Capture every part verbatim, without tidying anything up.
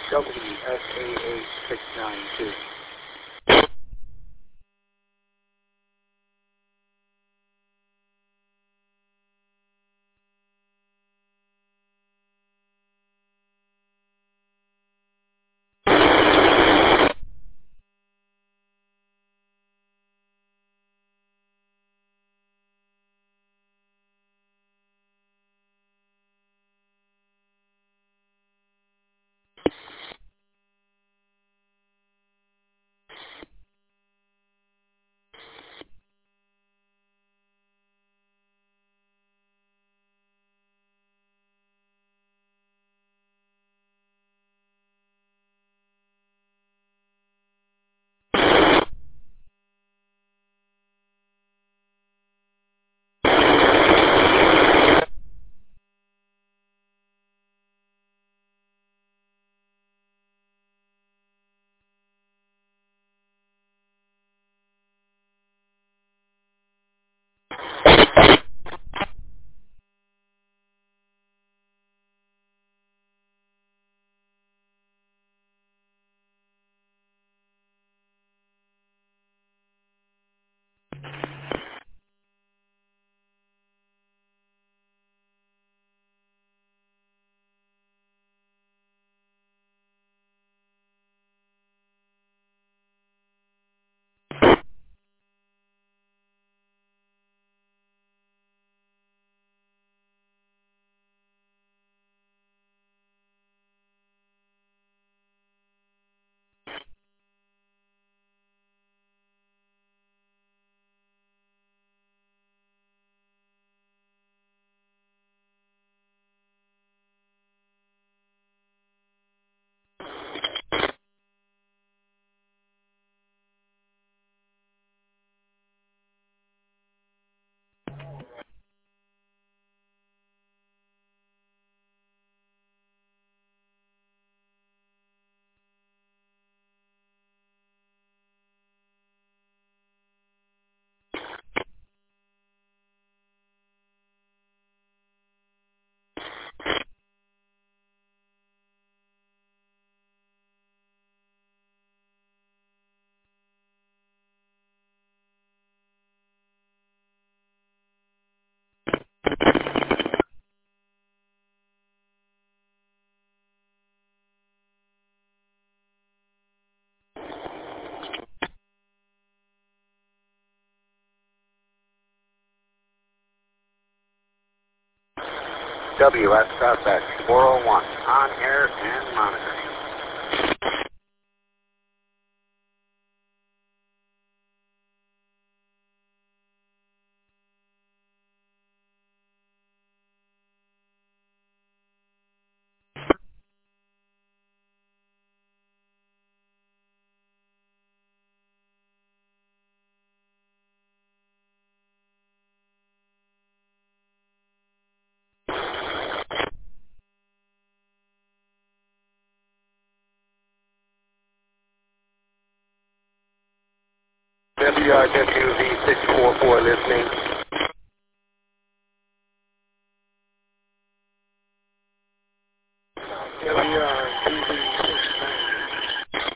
W S A eight six nine two. W S F X four oh one, on air and monitoring. W R W V six four four listening. W R W V six nine.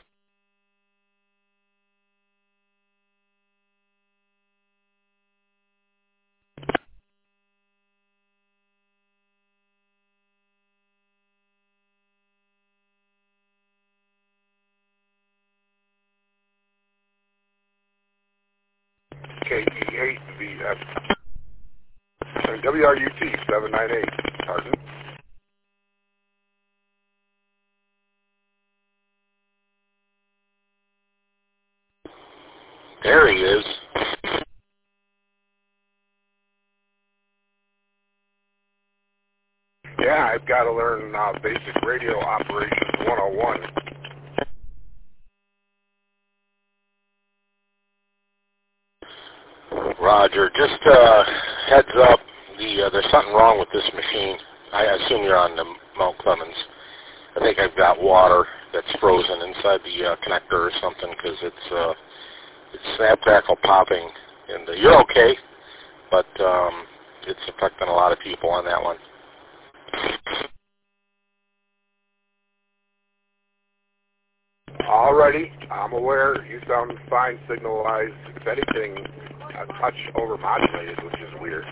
K E eight V F. W R U T seven nine eight. Sergeant. There he is. Yeah, I've got to learn uh, basic radio operations one oh one. Roger. Just uh, heads up, the uh, there's something wrong with this machine. I assume you're on the Mount Clemens. I think I've got water that's frozen inside the uh, connector or something because it's uh, it's snap crackle popping. And uh, you're okay, but um, it's affecting a lot of people on that one. Alrighty, I'm aware. You sound fine signal-wise. If anything, a touch over-modulated, which is weird.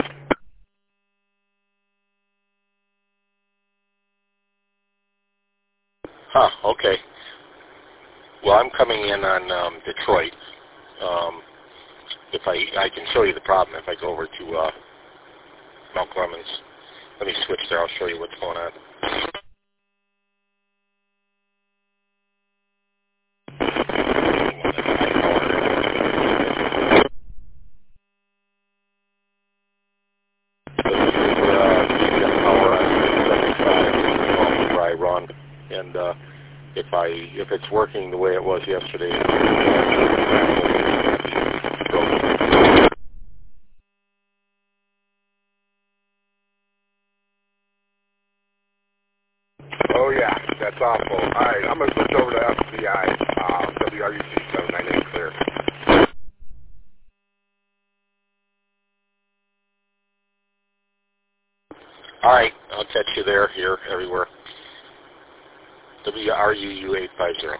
Huh, okay. Well, I'm coming in on um, Detroit. Um, if I I can show you the problem if I go over to uh, Mount Clemens. Let me switch there. I'll show you what's going on. I run, and uh, if I if it's working the way it was yesterday. Oh yeah, that's awful. All right, I'm gonna switch over to F C I. Uh, W R U C seven nine eight clear. All right, I'll catch you there, here, everywhere. W R U U eight five zero.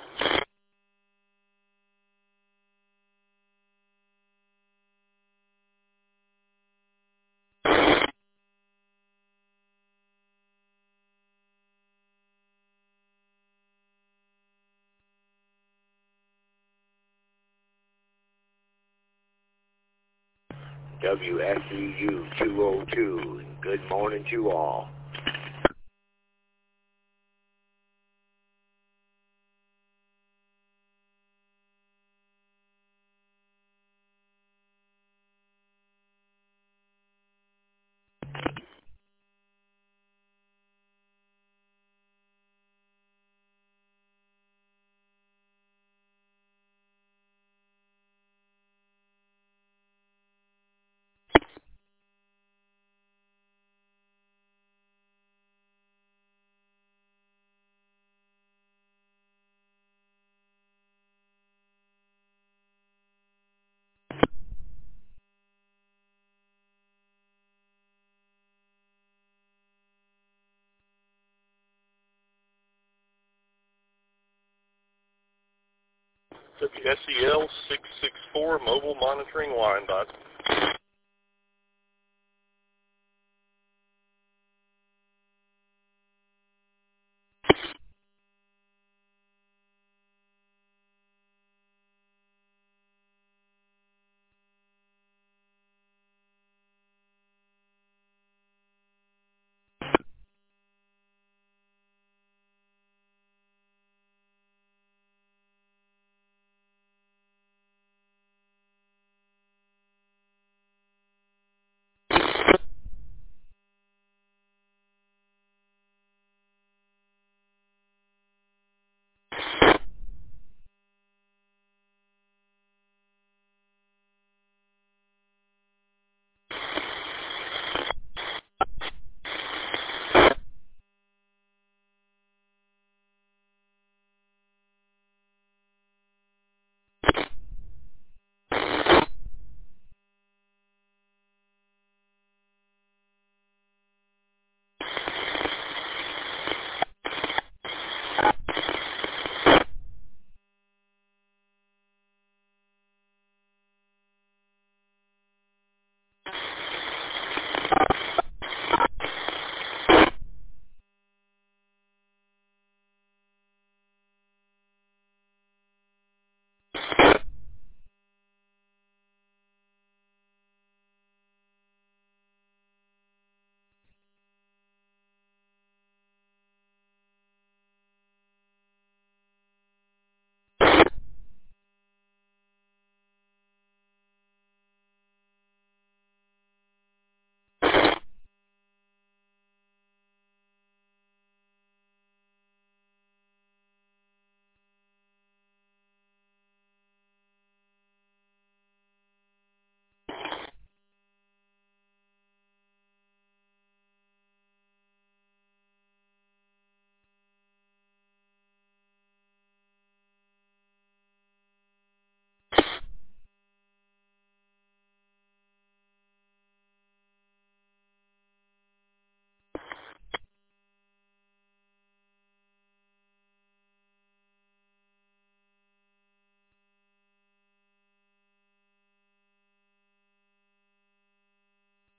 W S E U two oh two. Good morning to all. W S E L six six four mobile monitoring line dot.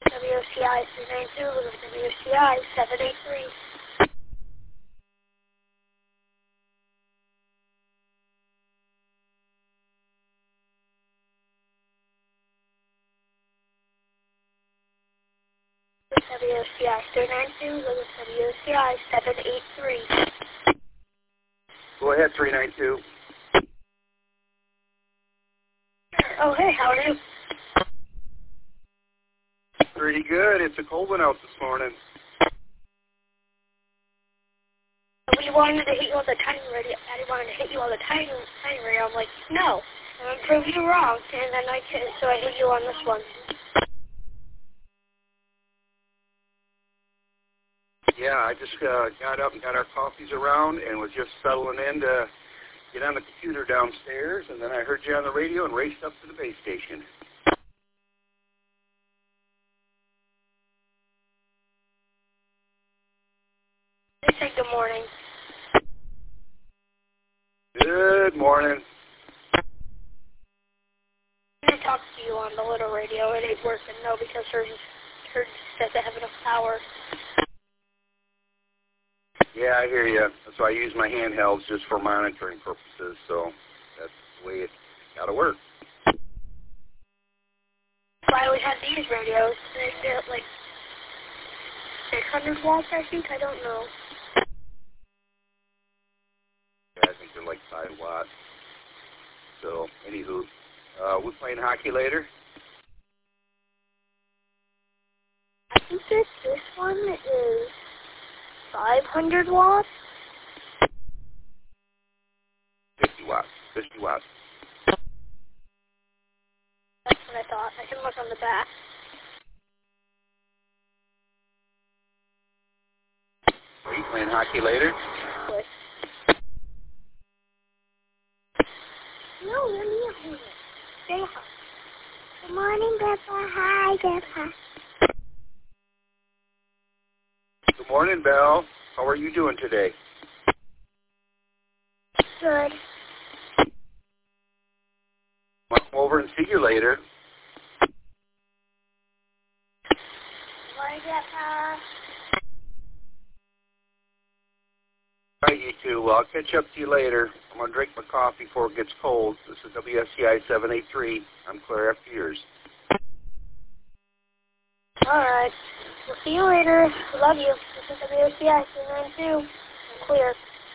W O C I three nine two, W O C I seven eight three. W O C I three nine two, W O C I seven eight three. Go ahead, three nine two. Oh, hey, how are you? Pretty good. It's a cold one out this morning. We wanted to hit you on the tiny radio. Daddy wanted to hit you on the tiny, tiny radio. I'm like, no. I'm going to prove you wrong. And then I can, so I hit you on this one. Yeah, I just uh, got up and got our coffees around and was just settling in to get on the computer downstairs, and then I heard you on the radio and raced up to the base station. They say good morning. Good morning. I talked to you on the little radio. It ain't working, no, because hers, hers doesn't have enough power. Yeah, I hear you. That's why I use my handhelds just for monitoring purposes, so that's the way it's got to work. So I always had these radios. They get like six hundred watts, I think. I don't know. Yeah, I think they're like five watts. So, anywho, uh, we playing hockey later? I think this, this one is five hundred watts. fifty watts. fifty watts. That's what I thought. I can look on the back. Are you playing hockey later? Wait. No, let me hold it. Say hi. Good morning, Grandpa. Hi, Grandpa. Good morning, Belle. How are you doing today? Good. I'll come over and see you later. Bye, Grandpa. All right, you two. Well, I'll catch up to you later. I'm going to drink my coffee before it gets cold. This is W S C I seven eight three. I'm clear after yours. All right. We'll see you later. Love you. This is W O C I three nine two. I'm clear.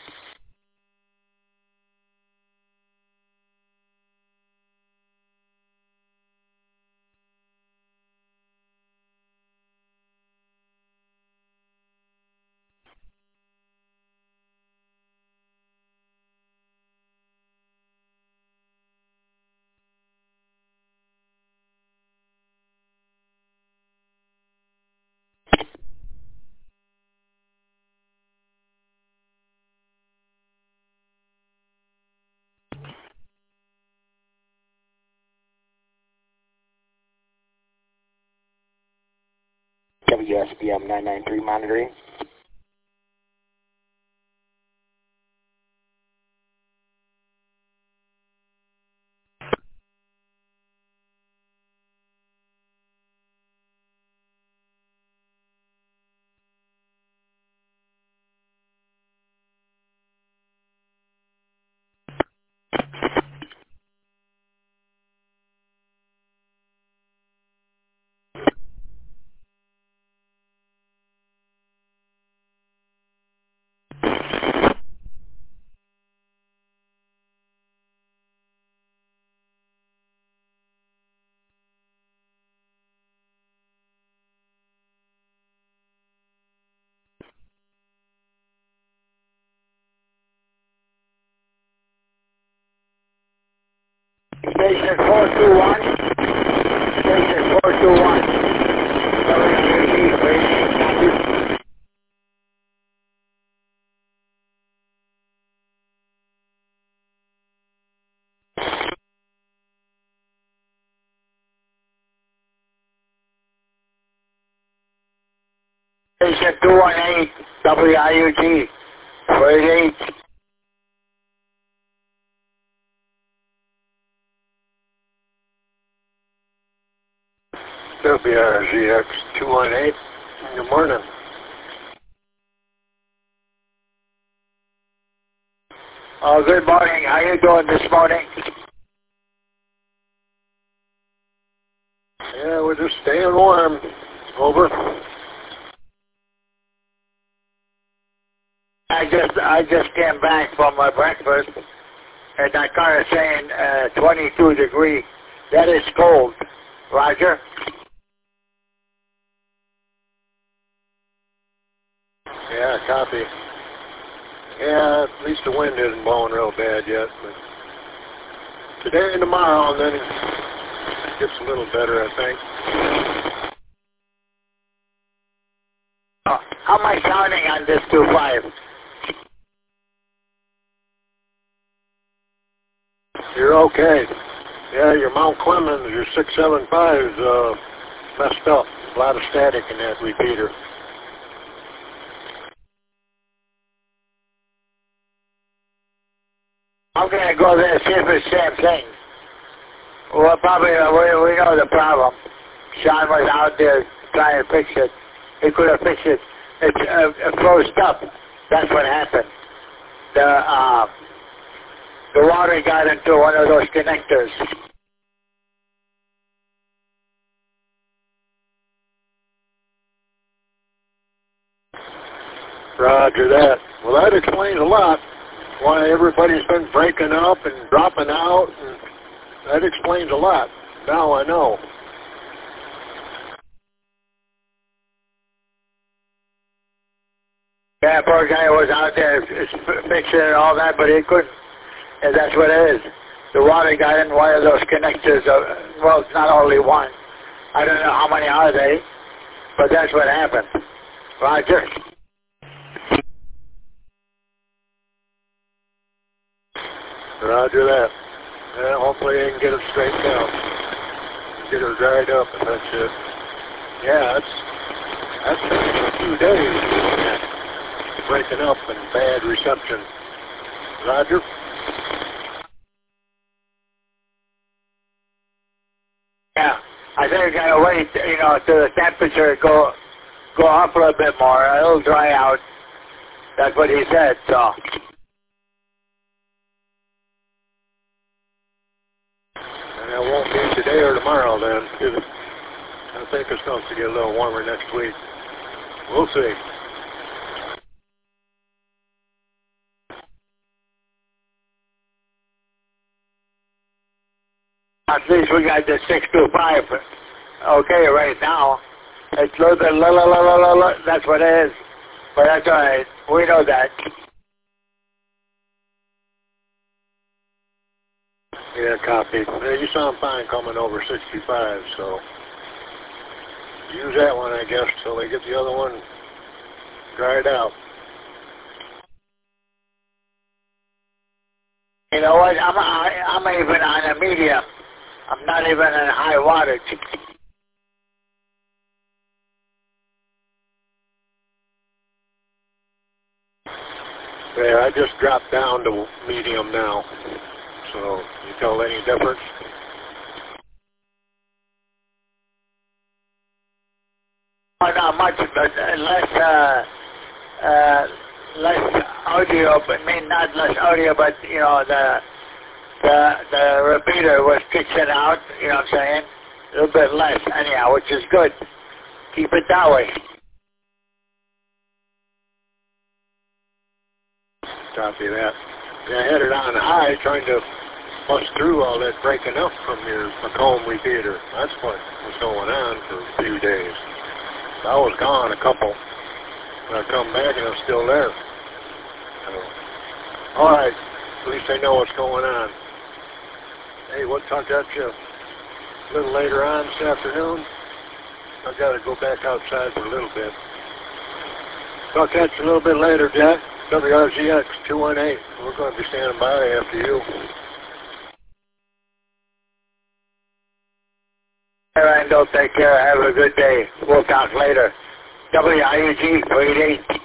W S B M nine nine three monitoring. Station four two one. Station four two one. Station two one eight, W I U T, four eight eight. W W R Z X two one eight. Good morning. Oh, good morning. How you doing this morning? Yeah, we're just staying warm. Over. I just I just came back from my breakfast, and that car is saying uh, twenty-two degree. That is cold. Roger. Yeah, copy. Yeah, at least the wind isn't blowing real bad yet. But today and tomorrow, and then it gets a little better, I think. Oh, how am I sounding on this two five? You're okay. Yeah, your Mount Clemens, your six seven five is uh, messed up. A lot of static in that repeater. I'm going to go there and see if it's the same thing. Well, probably, uh, we, we know the problem. Sean was out there trying to fix it. He could have fixed it. It, uh, it froze up. That's what happened. The, uh, the water got into one of those connectors. Roger that. Well, that explains a lot. Why everybody's been breaking up and dropping out. And that explains a lot. Now I know. Yeah, poor guy was out there fixing it and all that, but he couldn't. And that's what it is. The water got in one of those connectors. Of, well, it's not only one. I don't know how many are they, but that's what happened. Roger. Roger that. Yeah, hopefully they can get it straightened out. Get her dried up, and that's it. Yeah, that's that's a few days. Breaking up and bad reception. Roger. Yeah, I think we gotta wait, you know, till the temperature go go up a little bit more. It'll dry out. That's what he said. So. And it won't be today or tomorrow then. Is it? I think it's supposed to get a little warmer next week. We'll see. At least we got the six two five. Okay, right now. It's a little bit, la, la, la, la, la, la. That's what it is. But that's all right. We know that. Yeah, copy. Yeah, you sound fine coming over sixty-five, so use that one, I guess, till they get the other one dried out. You know what? I'm, I, I'm even on a medium. I'm not even in high wattage. Yeah, I just dropped down to medium now. So, you tell any difference? Oh, not much, but uh, less, uh, uh, less audio, but I mean not less audio, but you know the the the repeater was pitching out. You know what I'm saying? A little bit less, anyhow, which is good. Keep it that way. Copy that. Yeah, I had it on high, trying to bust through all that breaking up from your Macomb repeater. That's what was going on for a few days. I was gone a couple. When I come back and I'm still there. So, all right. At least I know what's going on. Hey, we'll talk at you a little later on this afternoon. I've got to go back outside for a little bit. Talk at you a little bit later, Jack. W R Z X two one eight. We're going to be standing by after you. All right, don't take care. Have a good day. We'll talk later. W I U G two eight eight.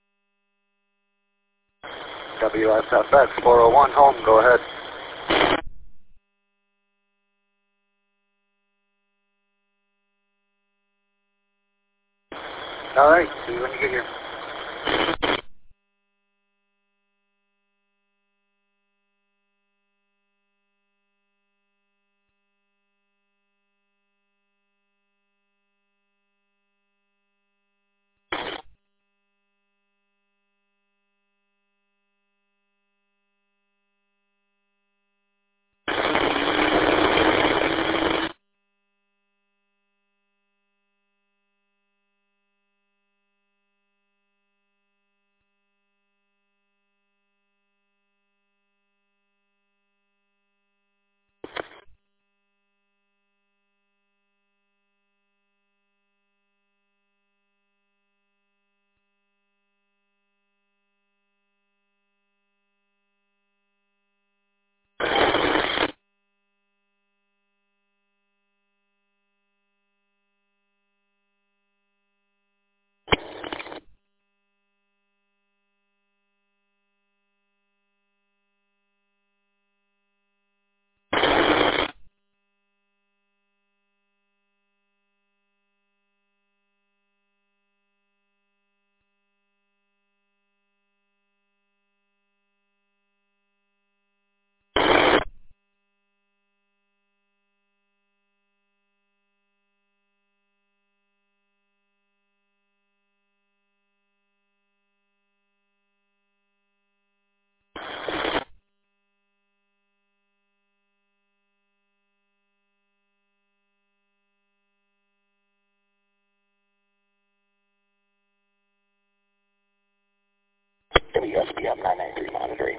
W S F X four oh one home. Go ahead. All right. See you when you get here. W S B M nine nine three monitoring.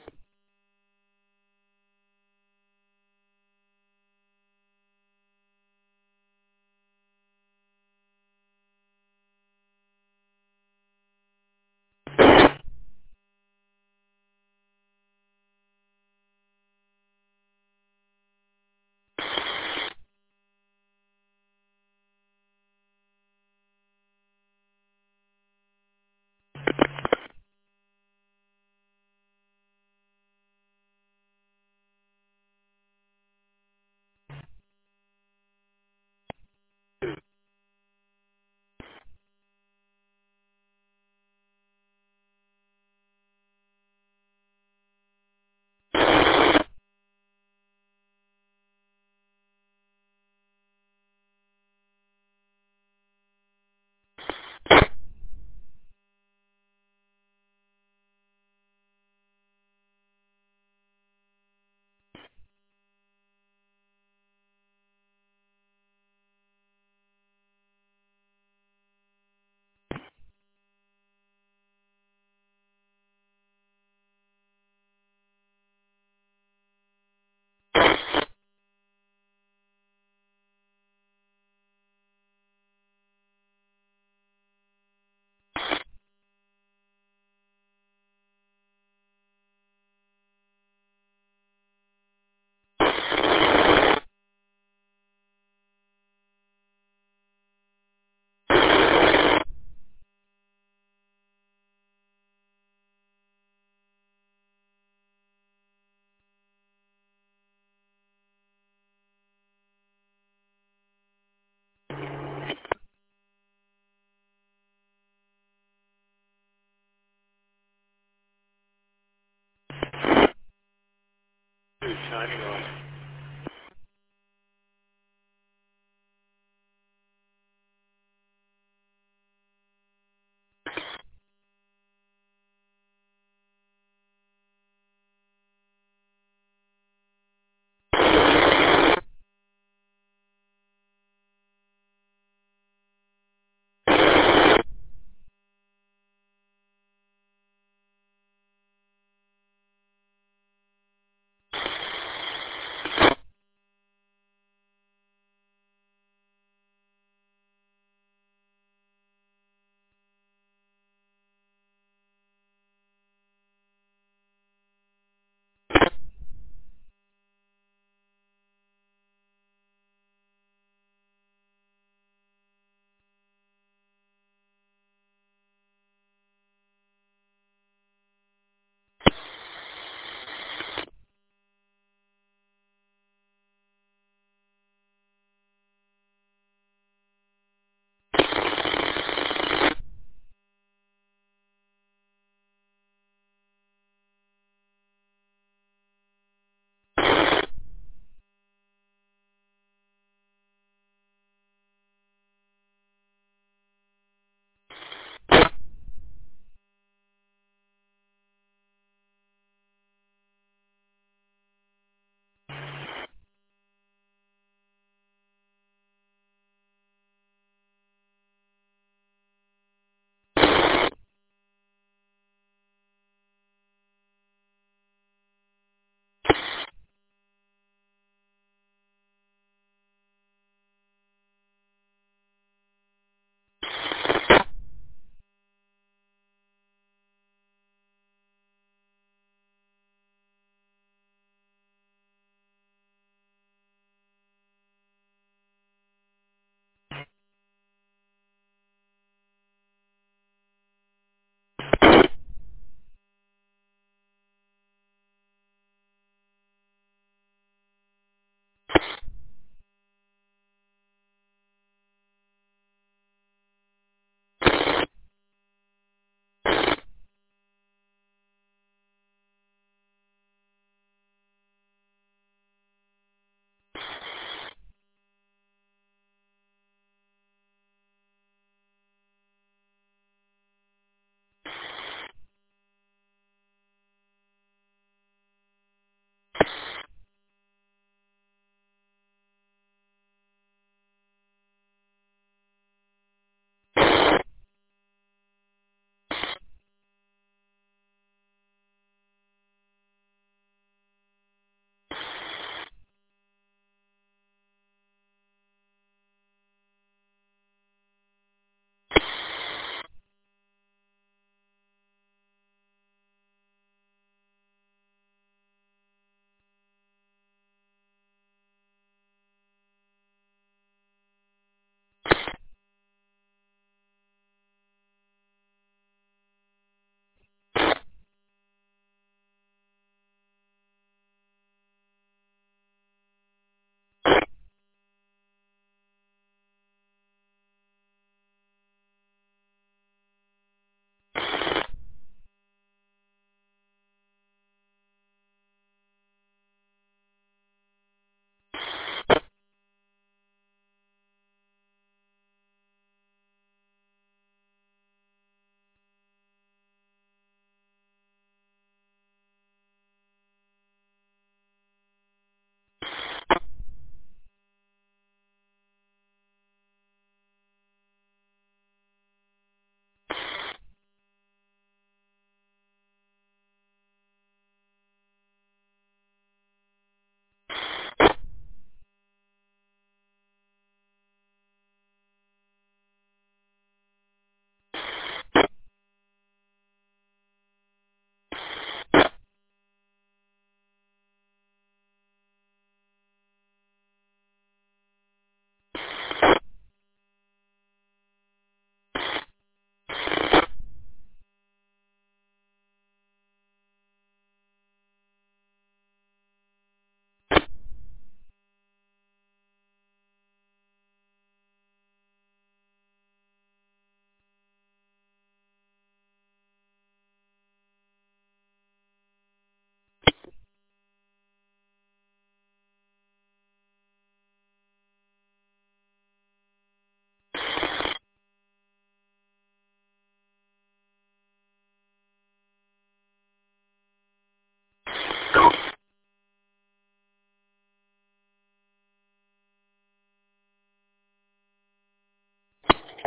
Shining on.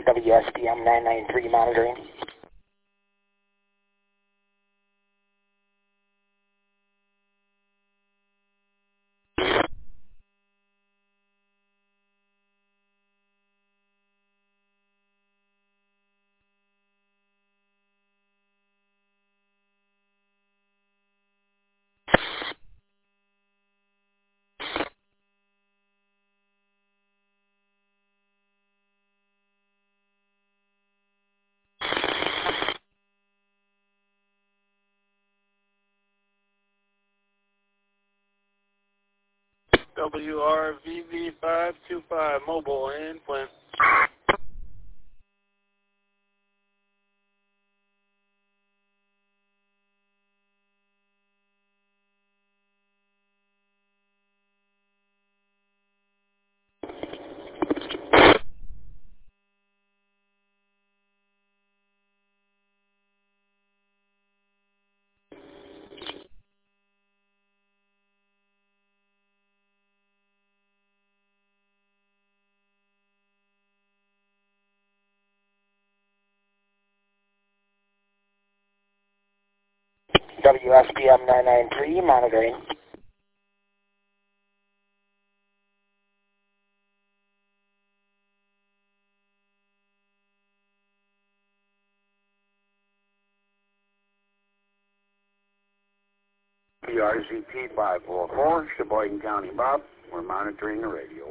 W S B M nine nine three monitoring. W R V V five two five mobile in Flint. W S B M nine nine three monitoring. W R Z P five four four, Sheboygan County, Bob. We're monitoring the radio.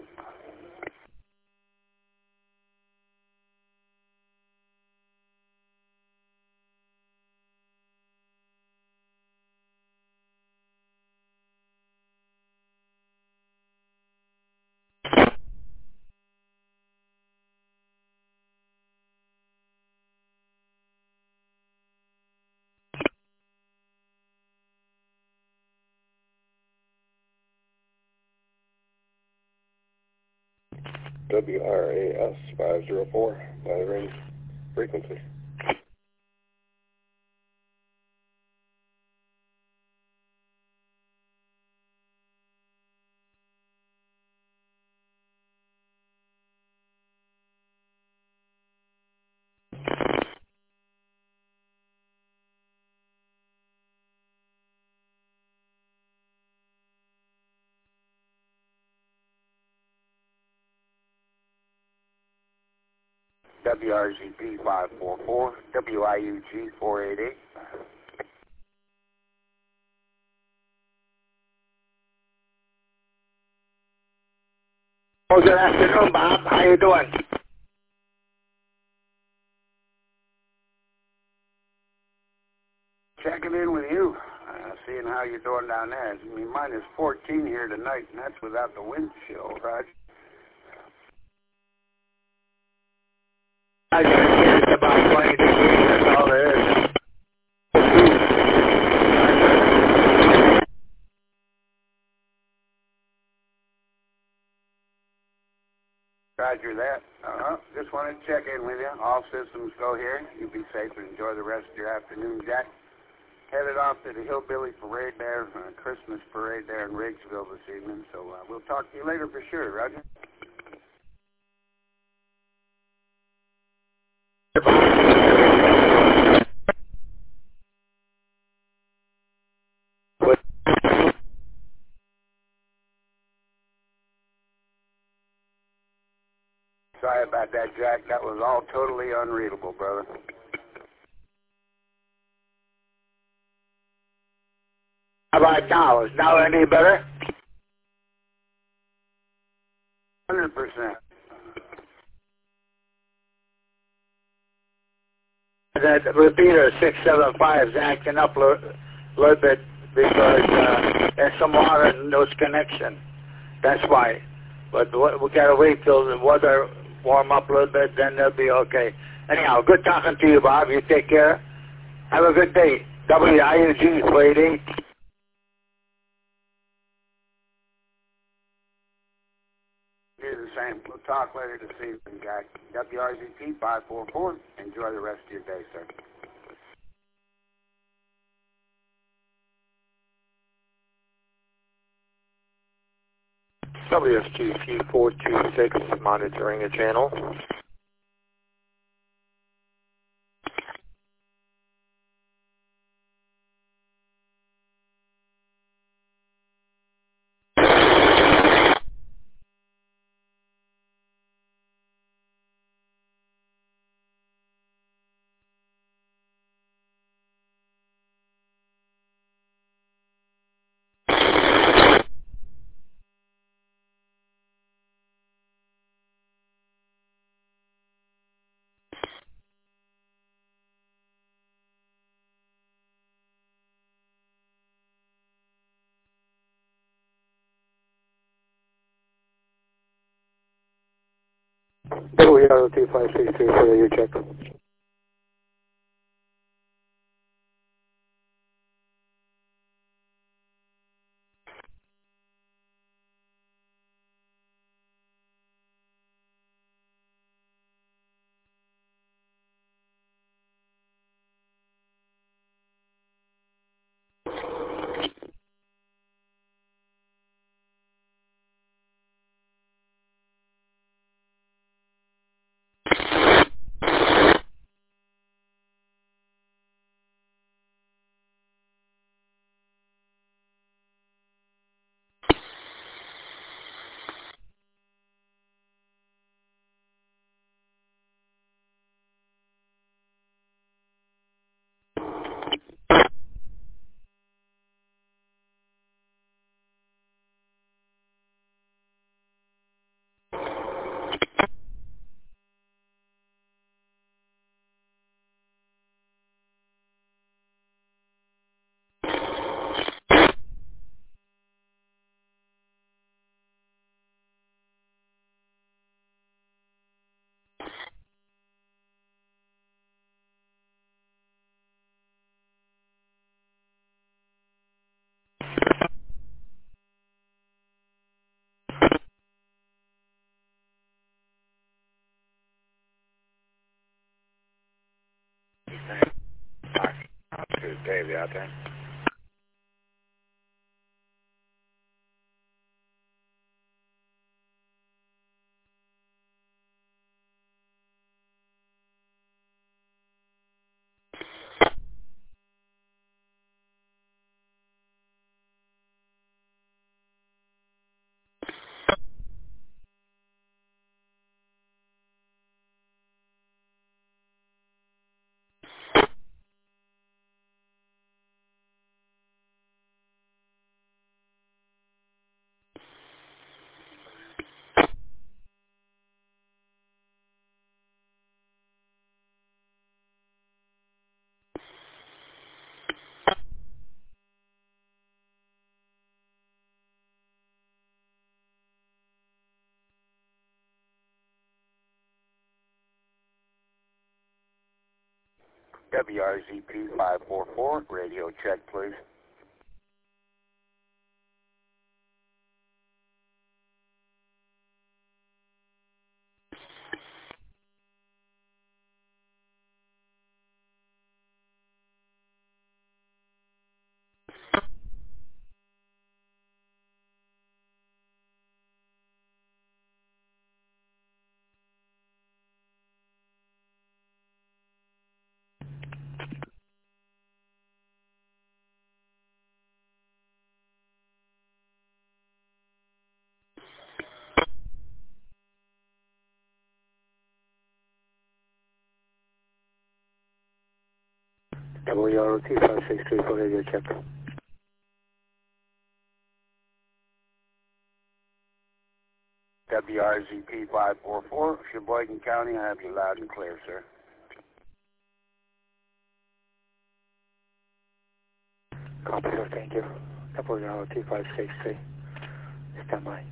W R A S five zero four, monitoring frequency. W R Z P five four four, W I U G four eight eight. Oh, good afternoon, Bob. How you doing? Checking in with you, uh, seeing how you're doing down there. I mean, mine is fourteen here tonight, and that's without the wind chill, Roger. I just guess about twenty degrees, that's all there is. Roger that. Uh-huh. Just wanted to check in with you. All systems go here. You be safe and enjoy the rest of your afternoon, Jack. Headed off to the Hillbilly Parade there, uh, Christmas Parade there in Ridgeville this evening. So uh, we'll talk to you later for sure, Roger. Sorry about that, Jack. That was all totally unreadable, brother. How about now? Is now any better? one hundred percent. That repeater six seven five is acting up a little, little bit because uh, there's some water in those connections. That's why. But we got to wait till the weather warm up a little bit, then they'll be okay. Anyhow, good talking to you, Bob. You take care. Have a good day. W I U G four eight eight. Do the same. We'll talk later this evening, Jack. W R Z P five four four. Enjoy the rest of your day, sir. W S G P four two six, monitoring a channel. W R O T five six three for the U check. To Dave, you out there? W R Z P five four four, radio check, please. W R O T five six three for radio check. W R Z P five four four, Sheboygan County, I have you loud and clear, sir. Copy, sir, thank you. W R O T five six three, stand by.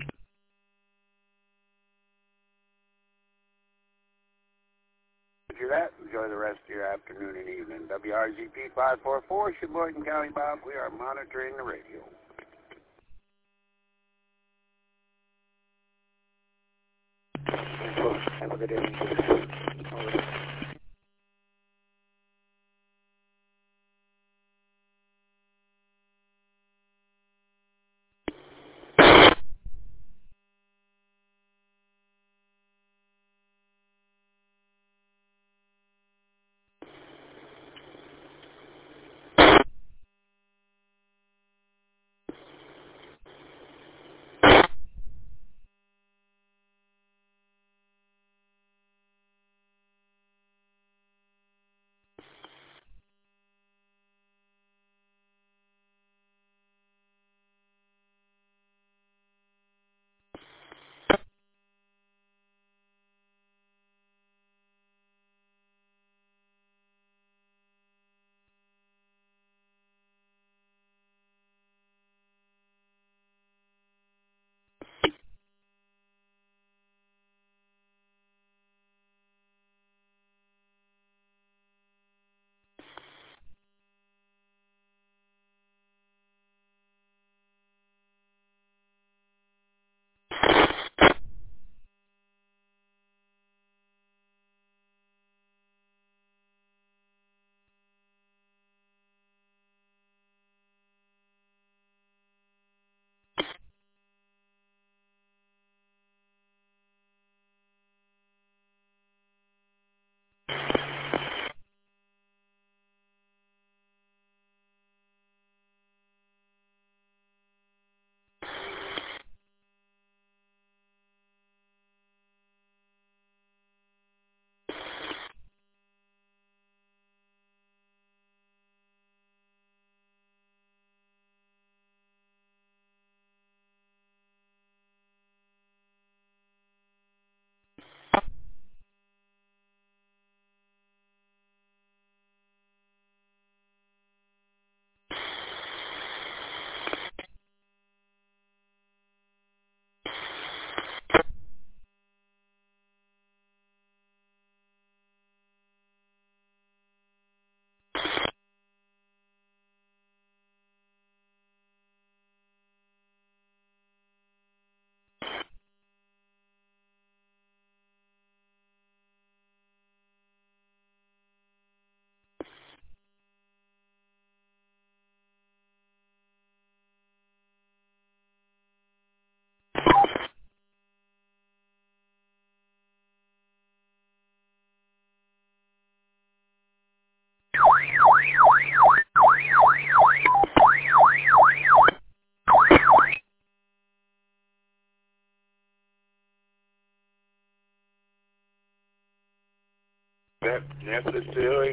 Do that. Enjoy the rest of your afternoon and evening. W R Z P five four four, Sheboygan County, Bob. We are monitoring the radio. Have a good evening. That, that's the theory.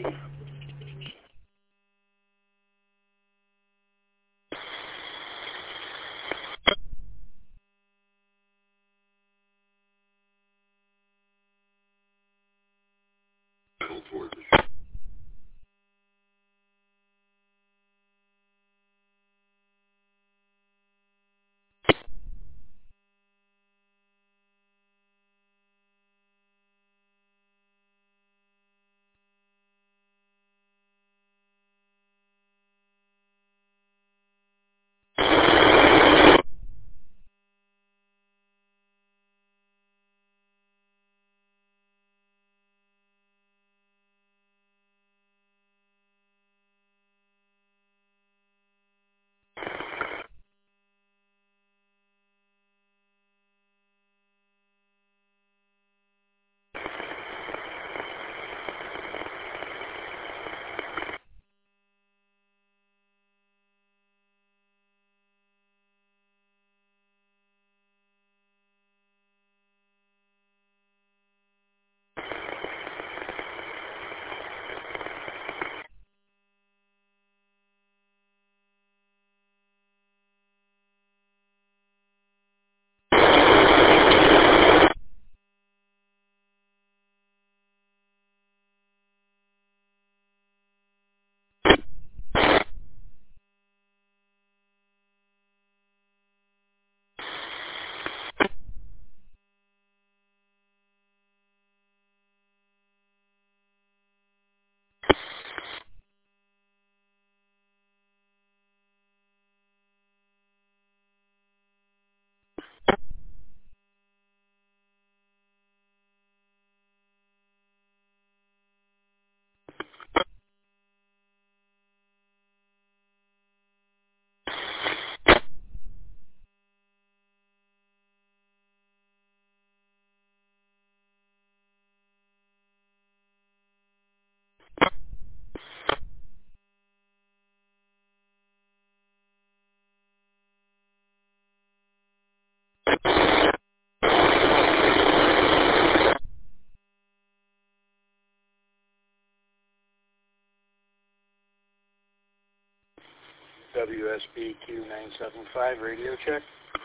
W S B Q nine seven five, radio check.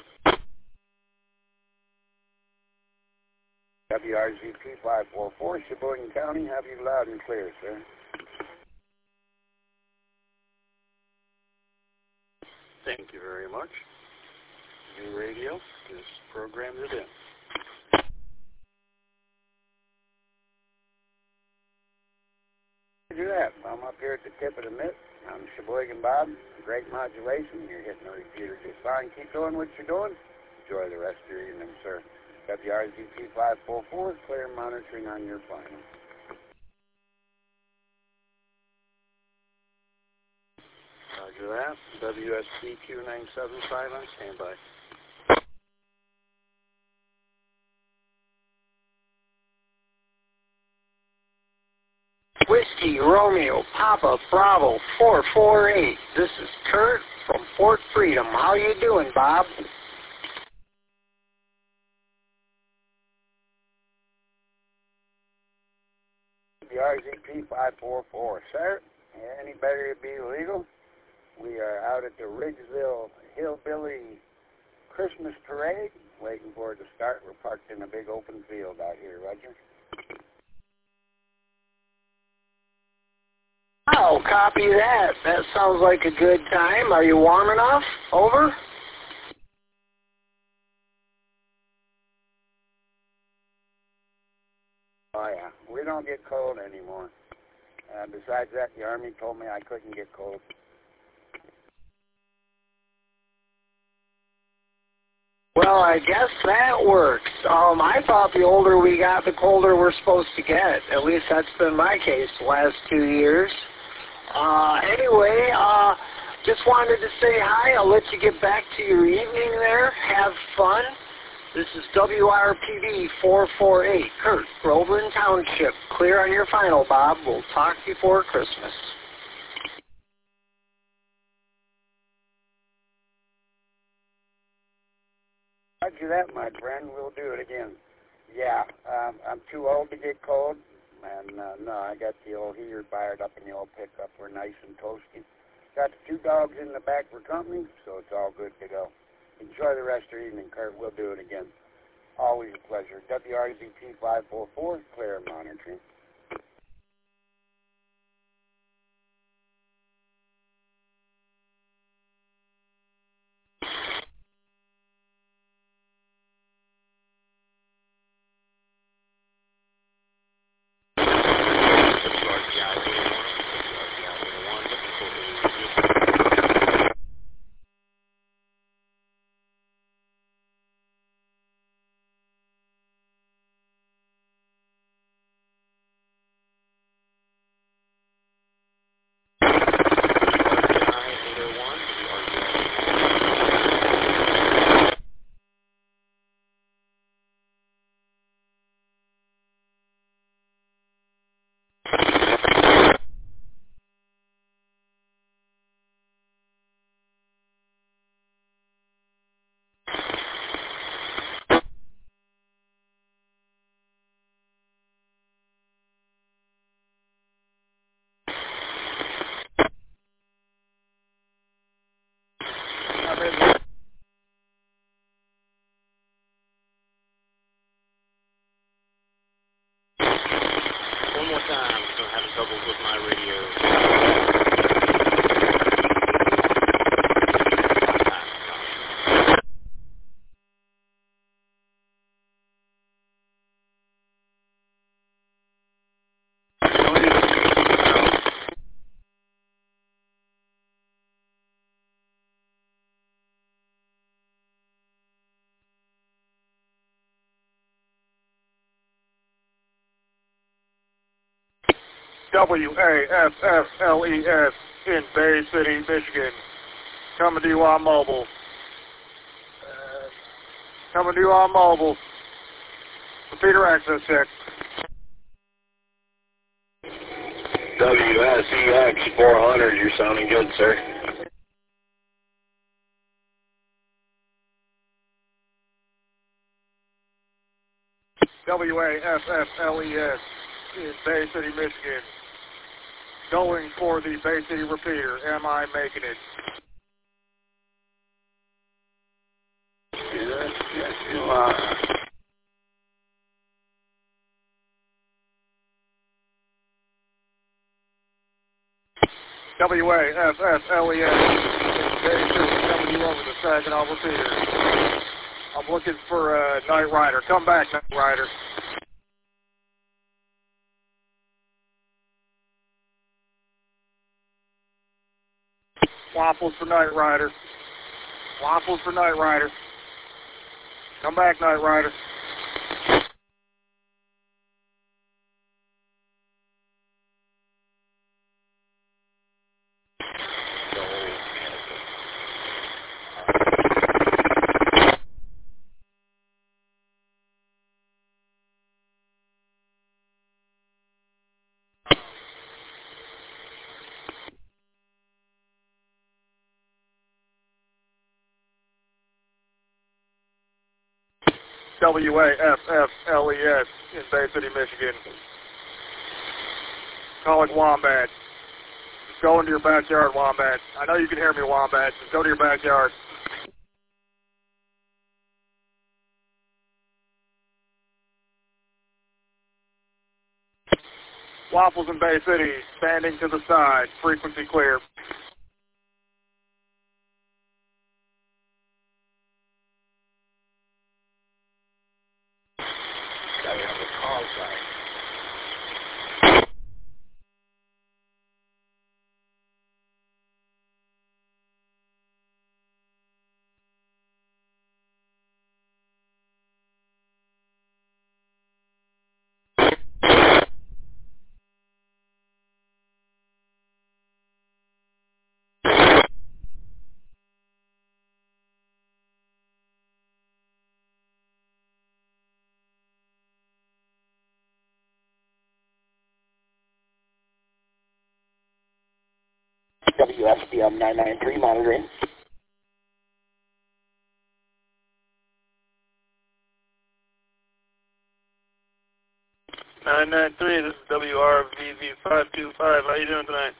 W R Z P five four four, Sheboygan County, have you loud and clear, sir. Thank you very much. New radio is programmed it in. Do that. I'm up here at the tip of the mitt. I'm Sheboygan Bob. Great modulation. You're hitting the repeater just fine. Keep doing what you're doing. Enjoy the rest of your evening, sir. W R Z P five four four, clear monitoring on your final. Roger that. W S P Q nine seven five on standby. Whiskey Romeo Papa Bravo four four eight. This is Kurt from Fort Freedom. How you doing, Bob? W R Z P five four four, sir. Any better to be legal? We are out at the Ridgeville Hillbilly Christmas Parade, waiting for it to start. We're parked in a big open field out here, Roger. Oh, copy that. That sounds like a good time. Are you warm enough? Over? Oh, yeah. We don't get cold anymore. Uh, besides that, the Army told me I couldn't get cold. Well, I guess that works. Um, I thought the older we got, the colder we're supposed to get. At least that's been my case the last two years. Uh, anyway, uh, just wanted to say hi. I'll let you get back to your evening there. Have fun. This is W R P V four four eight, Kurt, Groveland Township. Clear on your final, Bob. We'll talk before Christmas. Roger that, my friend. We'll do it again. Yeah, um, I'm too old to get cold. And, uh, no, I got the old heater fired up in the old pickup. We're nice and toasty. Got the two dogs in the back for company, so it's all good to go. Enjoy the rest of your evening, Kurt. We'll do it again. Always a pleasure. W R Z P five four four, clear monitoring. One more time, I'm having trouble with my radio. W A F F L E S in Bay City, Michigan. Coming to you on mobile. Uh, coming to you on mobile. Repeater access check. W S E X four hundred, you're sounding good, sir. W A F F L E S in Bay City, Michigan. Going for the Bay City repeater. Am I making it? Yes, yes, you are. W A F F L E S in Bay City, coming you over the Saginaw repeater. I'm looking for a Night Rider. Come back, Night Rider. Waffles for Night Rider. Waffles for Night Rider. Come back, Knight Rider. W A F F L E S in Bay City, Michigan. Call it Wombat. Just go into your backyard, Wombat. I know you can hear me, Wombat. Just go to your backyard. Waffles in Bay City, standing to the side, frequency clear. W S B M nine nine three monitoring. nine nine three, this is W R V V five two five. How you doing tonight?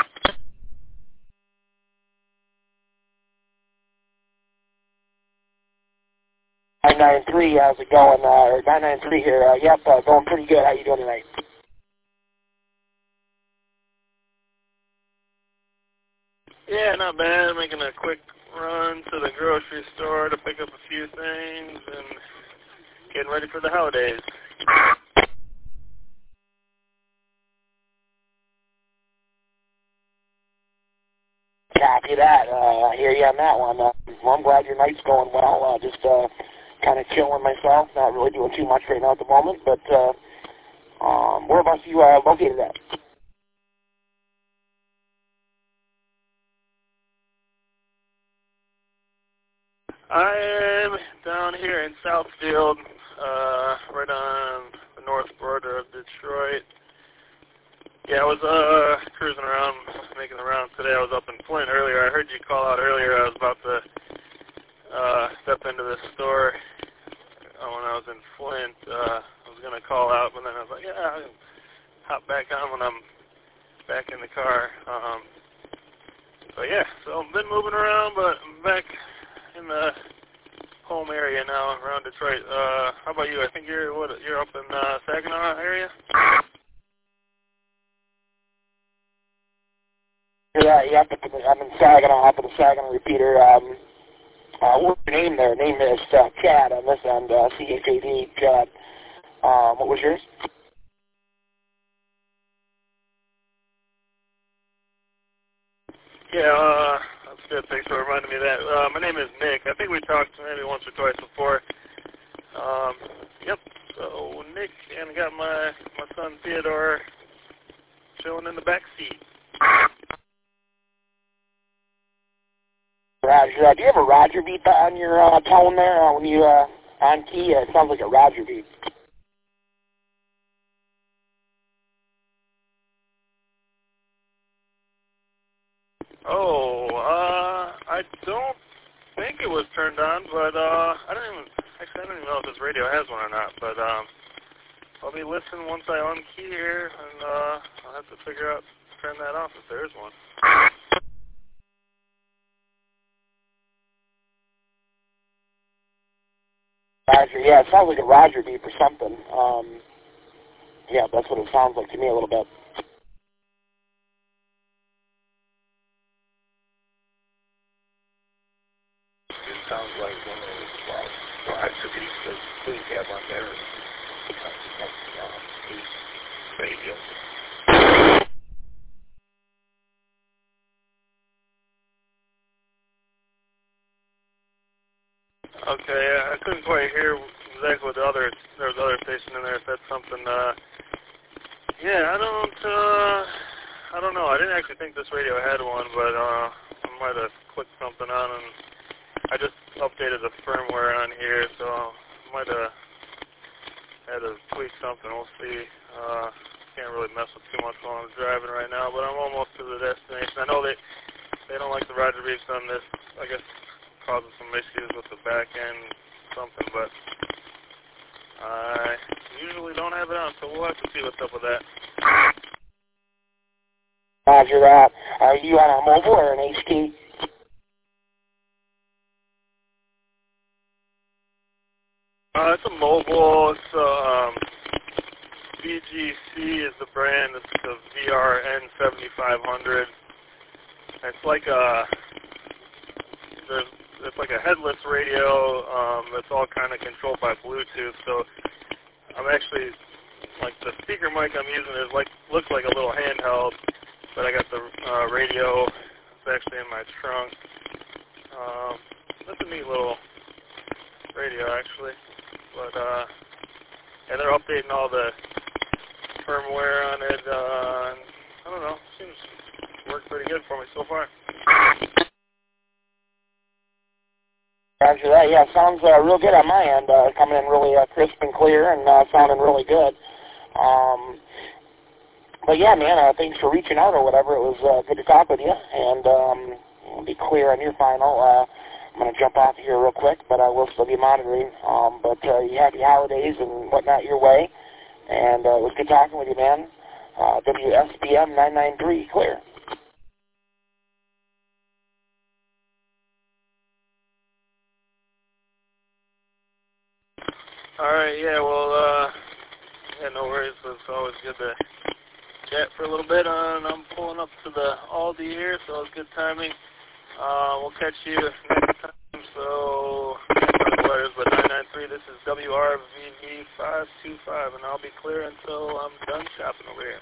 nine nine three, how's it going? Uh, or nine nine three here. Uh, yep, uh, going pretty good. How you doing tonight? Yeah, not bad. Making a quick run to the grocery store to pick up a few things and getting ready for the holidays. Copy that. Uh, I hear you on that one. Uh, well, I'm glad your night's going well. Uh, just uh, kind of chilling myself. Not really doing too much right now at the moment. But uh, um, whereabouts are you uh, located at? I am down here in Southfield, uh, right on the north border of Detroit. Yeah, I was uh, cruising around, making the rounds today. I was up in Flint earlier. I heard you call out earlier. I was about to uh, step into the store uh, when I was in Flint. Uh, I was going to call out, but then I was like, yeah, I can hop back on when I'm back in the car. Um, so, yeah, so I've been moving around, but I'm back in the home area now around Detroit. Uh, how about you? I think you're what? You're up in uh, Saginaw area? Yeah, yeah, I'm in Saginaw, up in the Saginaw repeater. Um, uh, what's your name there? Name is uh, Chad on this end, uh, C H A D, Chad. Um, what was yours? Yeah, uh, that's good. Thanks for reminding me of that. Uh, my name is Nick. I think we talked maybe once or twice before. Um, yep, so Nick, and I got my, my son Theodore chilling in the back seat. Roger. Uh, do you have a Roger beat on your uh, tone there uh, when you uh, on key? Uh, it sounds like a Roger beat. Oh, uh, I don't think it was turned on, but uh, I don't even, actually I don't even know if this radio has one or not, but um, I'll be listening once I unkey here, and uh, I'll have to figure out, turn that off if there is one. Roger, yeah, it sounds like a Roger beep or something. Um, yeah, that's what it sounds like to me a little bit. It sounds like one of those uh, activities that we have on there. Radio. Okay, I couldn't quite hear exactly what the other, there was other station in there said something, uh, yeah, I don't, uh, I don't know, I didn't actually think this radio had one, but, uh, I might have clicked something on, and I just updated the firmware on here, so I might have had to tweak something, we'll see, uh, can't really mess with too much while I'm driving right now, but I'm almost to the destination. I know they, they don't like the Roger Reefs on this, I guess, causing some issues with the back end something, but I usually don't have it on, so we'll have to see what's up with that. Roger that. Are you on a mobile or an H T? Uh, it's a mobile. It's uh, um, V G C is the brand. It's the V R N seventy-five hundred. It's like a there's it's like a headless radio um, that's all kind of controlled by Bluetooth. So I'm actually like the speaker mic I'm using is like looks like a little handheld, but I got the uh, radio. It's actually in my trunk. Um, that's a neat little radio actually, but uh, and they're updating all the firmware on it. Uh, and I don't know, seems to work pretty good for me so far. Roger that. Yeah, sounds uh, real good on my end. Uh, coming in really uh, crisp and clear and uh, sounding really good. Um, but yeah, man, uh, thanks for reaching out or whatever. It was uh, good to talk with you, and um, be clear on your final. Uh, I'm going to jump off here real quick, but I will still be monitoring. Um, but uh, you happy holidays and whatnot your way, and uh, it was good talking with you, man. Uh, W S B M nine nine three, clear. All right, yeah, well, uh, yeah, no worries. It's always good to chat for a little bit. Uh, and I'm pulling up to the Aldi here, so it's good timing. Uh, we'll catch you next time. So, letters, but nine nine three, this is W R V V five two five, and I'll be clear until I'm done shopping over here.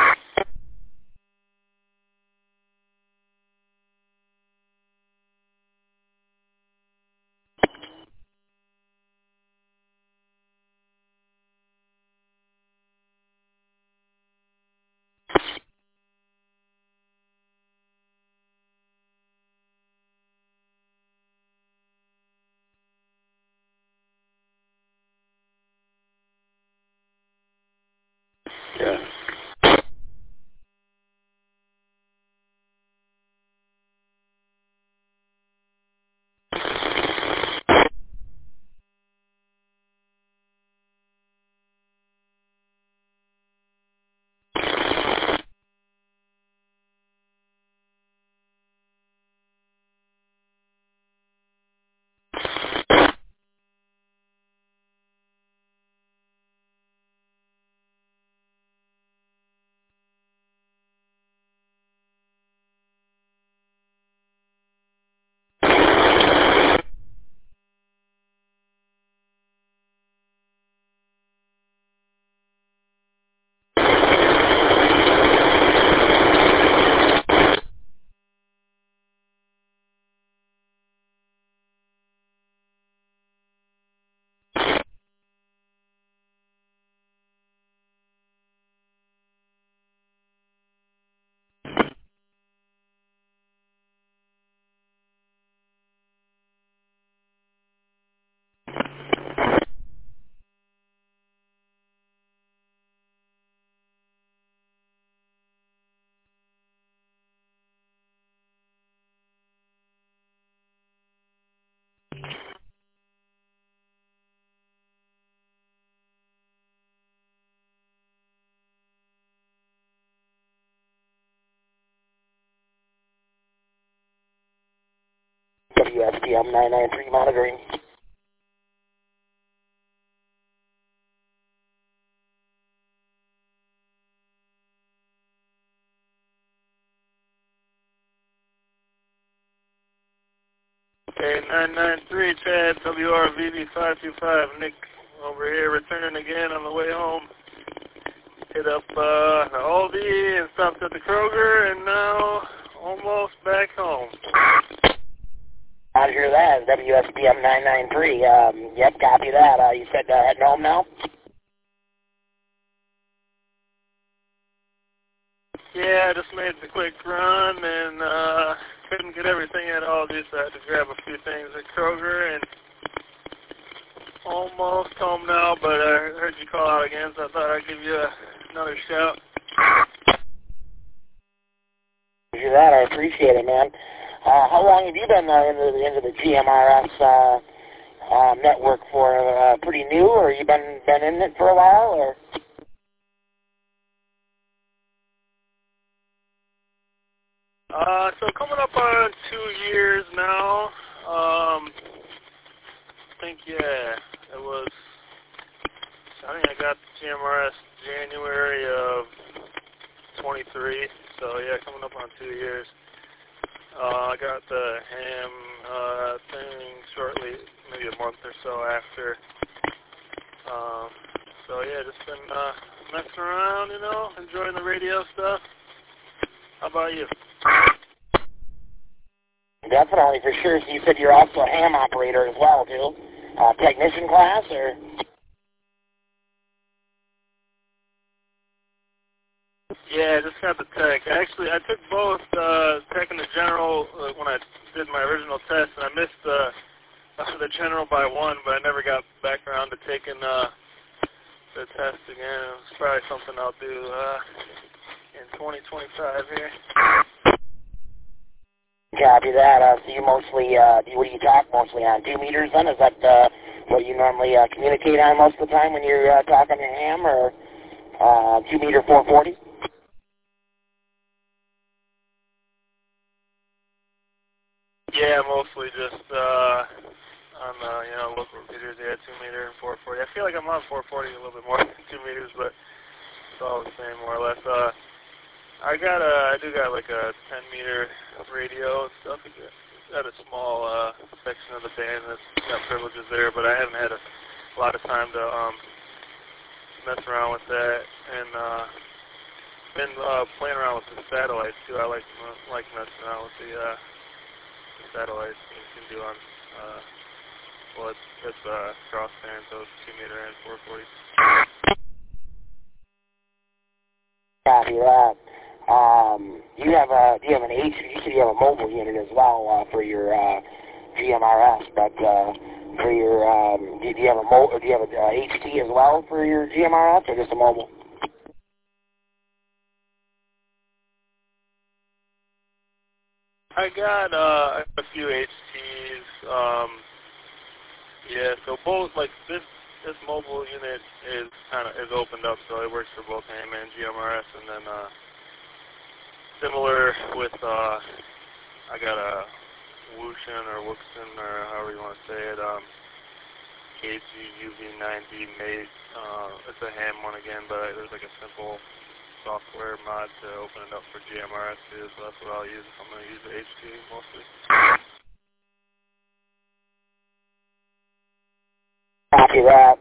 Yeah. W S B M nine nine three monitoring. Okay, nine nine three, Chad, W R V V five two five, Nick over here returning again on the way home. Hit up uh, the Aldi and stopped at the Kroger, and now almost back home. Roger that, W S B M nine nine three. Um, yep, copy that. Uh, you said uh, heading home now? Yeah, I just made the quick run and uh, couldn't get everything at all. Just had to grab a few things at Kroger and almost home now, but I heard you call out again, so I thought I'd give you a, another shout. Roger that, I appreciate it, man. Uh, how long have you been uh, into, the, into the G M R S uh, uh, network for? Uh, pretty new, or you been been in it for a while, or? Uh, so coming up on two years now. Um, I think yeah, it was. I think I got the G M R S January of twenty-three. So yeah, coming up on two years. Uh, I got the ham uh, thing shortly, maybe a month or so after. Um, so yeah, just been uh, messing around, you know, enjoying the radio stuff. How about you? Definitely, for sure. So you said you're also a ham operator as well, too? Uh, technician class, or? Yeah, I just got the tech. Actually, I took both uh, tech and the general uh, when I did my original test, and I missed uh, the general by one, but I never got back around to taking uh, the test again. It's probably something I'll do uh, in twenty twenty-five here. Copy that. Uh, so you mostly, uh, do, what do you talk mostly on? Two meters then? Is that uh, what you normally uh, communicate on most of the time when you're uh, talking your ham, or uh, two meter four forty? Yeah, mostly just uh, on uh, you know local repeaters. Yeah, two meter and four forty. I feel like I'm on four forty a little bit more than two meters, but it's all the same more or less. Uh, I got a, I do got like a ten meter radio and stuff. Got a small uh, section of the band that's got privileges there, but I haven't had a, a lot of time to um, mess around with that. And uh, been uh, playing around with the satellites too. I like like messing around with the. Uh, satellites you can do on, uh, well, it's, it's uh, cross band, so it's two meter and four forty. Copy that. Um, you have a, do you have an H, you said you have a mobile unit as well uh, for your uh, G M R S, but uh, for your, um, do, do you have a mo, do you have a uh, H T as well for your G M R S, or just a mobile? I got uh, a few H Ts. Um, yeah, so both like this this mobile unit is kind of is opened up, so it works for both ham and G M R S. And then uh, similar with uh, I got a Wushin or Wuxin or however you want to say it. Um, K G U V nine D mate. Uh, it's a ham one again, but there's like a simple software mod to open it up for G M R S too, so that's what I'll use if I'm going to use the H T mostly. Copy that.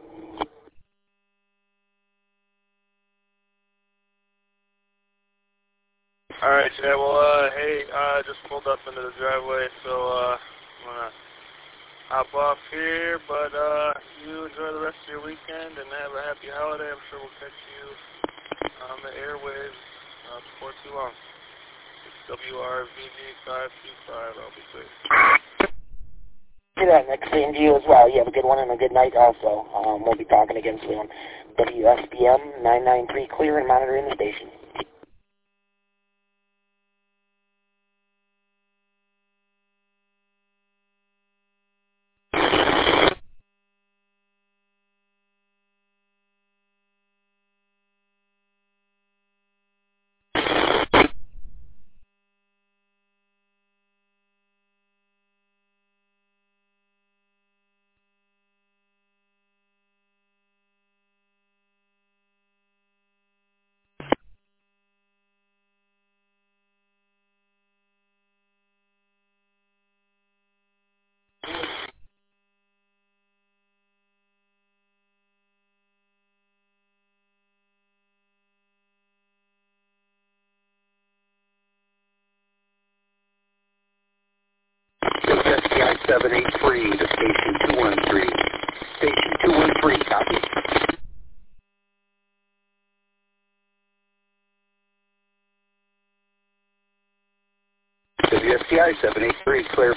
Alright, yeah, well, uh, hey, I uh, just pulled up into the driveway, so uh, I'm going to hop off here, but uh, you enjoy the rest of your weekend and have a happy holiday. I'm sure we'll catch you on the airwaves uh, before too long. It's W R V V five two five, I'll be quick. Do that next thing to you as well. You have a good one and a good night also. Um, we'll be talking again soon. W S B M nine nine three clear and monitoring the station. seven eight three to station two one three. Station two one three, copy. W S C I seven eight three, clear.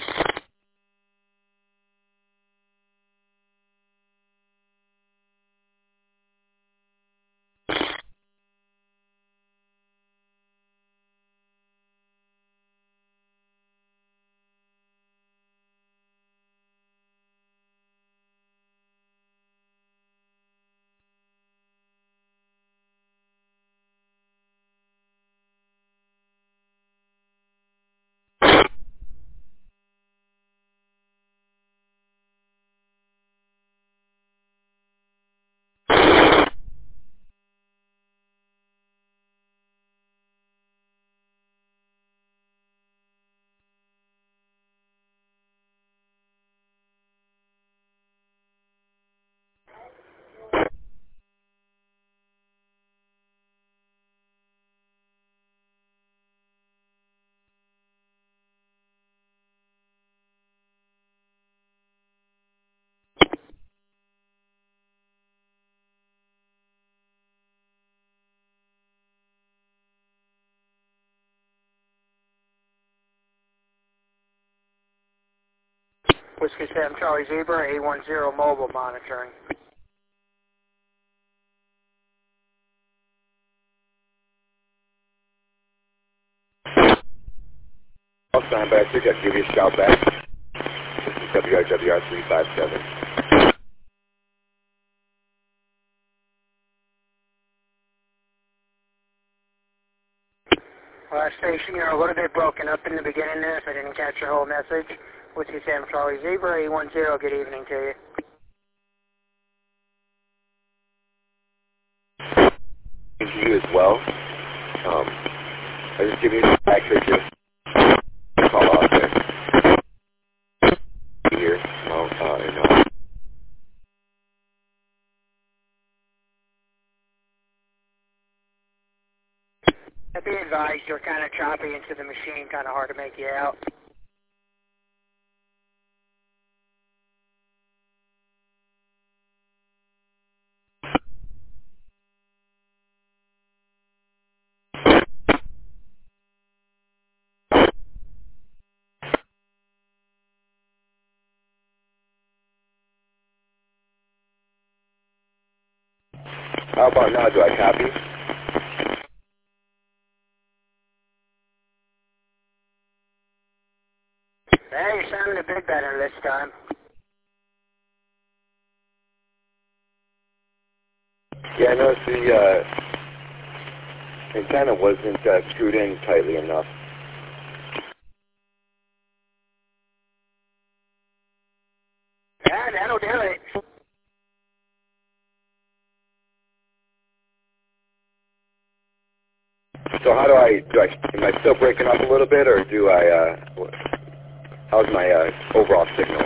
Whiskey Sam Charlie Zebra, eight one zero mobile monitoring. I'll sign back. I got to give you a shout back. This is W R W R three five seven. Last station, you're a little bit broken up in the beginning there, so I didn't catch your whole message. Whiskey Sam Charlie Zebra, eight one zero, good evening to you. To you as well. Um, I just give you a back here, just call out there. Here, no, uh, and, uh, Be advised, you're kind of choppy into the machine, kind of hard to make you out. how about now? Do I copy? Hey, you're sounding a bit better this time. Yeah, I noticed the uh, antenna wasn't uh, screwed in tightly enough. Yeah, that'll do it. So how do I, do I, am I still breaking up a little bit, or do I, uh, how's my uh, overall signal?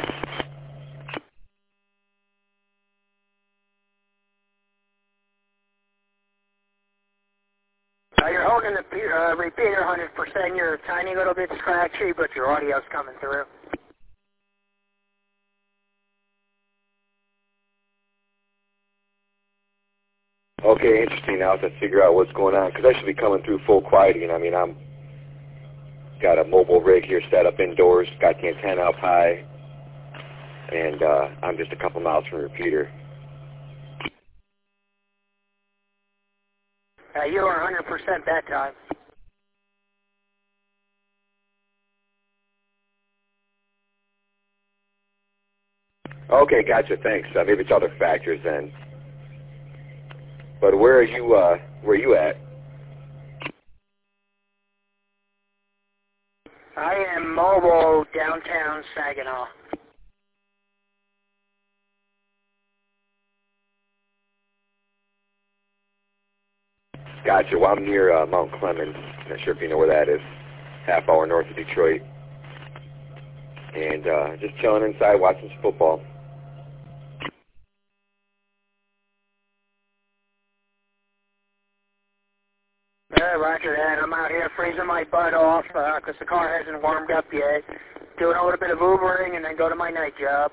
Uh, you're holding the uh, repeater one hundred percent. You're a tiny little bit scratchy, but your audio's coming through. Okay, interesting. Now I have to figure out what's going on, because I should be coming through full quieting. I mean, I'm got a mobile rig here set up indoors, got the antenna up high, and uh, I'm just a couple miles from the repeater. Uh, you are one hundred percent that time. Okay, gotcha. Thanks. Uh, maybe it's other factors then. But where are you? Uh, where are you at? I am mobile downtown Saginaw. Gotcha. Well, I'm near uh, Mount Clemens. Not sure if you know where that is. Half hour north of Detroit. And uh, just chilling inside, watching some football. Uh, roger that. I'm out here freezing my butt off because uh, the car hasn't warmed up yet. doing a little bit of Ubering, and then go to my night job.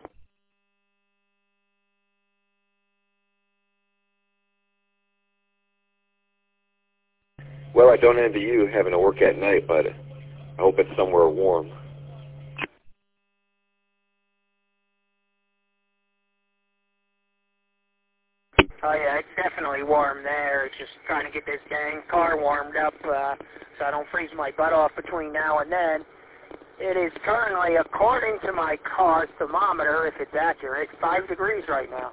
Well, I don't envy you having to work at night, but I hope it's somewhere warm. Oh yeah, it's definitely warm there. It's just trying to get this dang car warmed up uh, so I don't freeze my butt off between now and then. It is currently, according to my car's thermometer, if it's accurate, five degrees right now.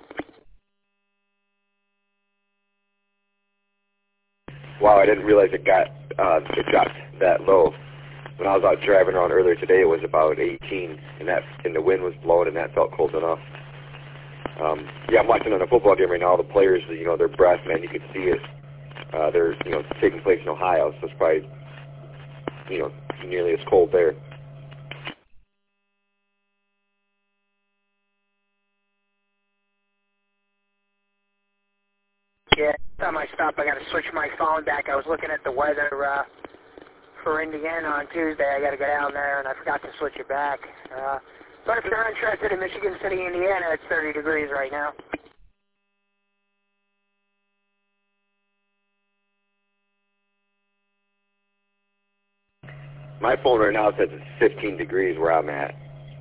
Wow, I didn't realize it got uh, it got that low. When I was out driving around earlier today, it was about eighteen, and that and the wind was blowing, and that felt cold enough. Um, yeah, I'm watching on a football game right now. All the players, you know, their breath, man, you can see it. Uh, they're, you know, taking place in Ohio, so it's probably, you know, nearly as cold there. Yeah, every time I stop, I got to switch my phone back. I was looking at the weather uh, for Indiana on Tuesday. I got to go down there, and I forgot to switch it back. Uh, but if you're interested in Michigan City, Indiana, it's thirty degrees right now. My phone right now says it's fifteen degrees where I'm at.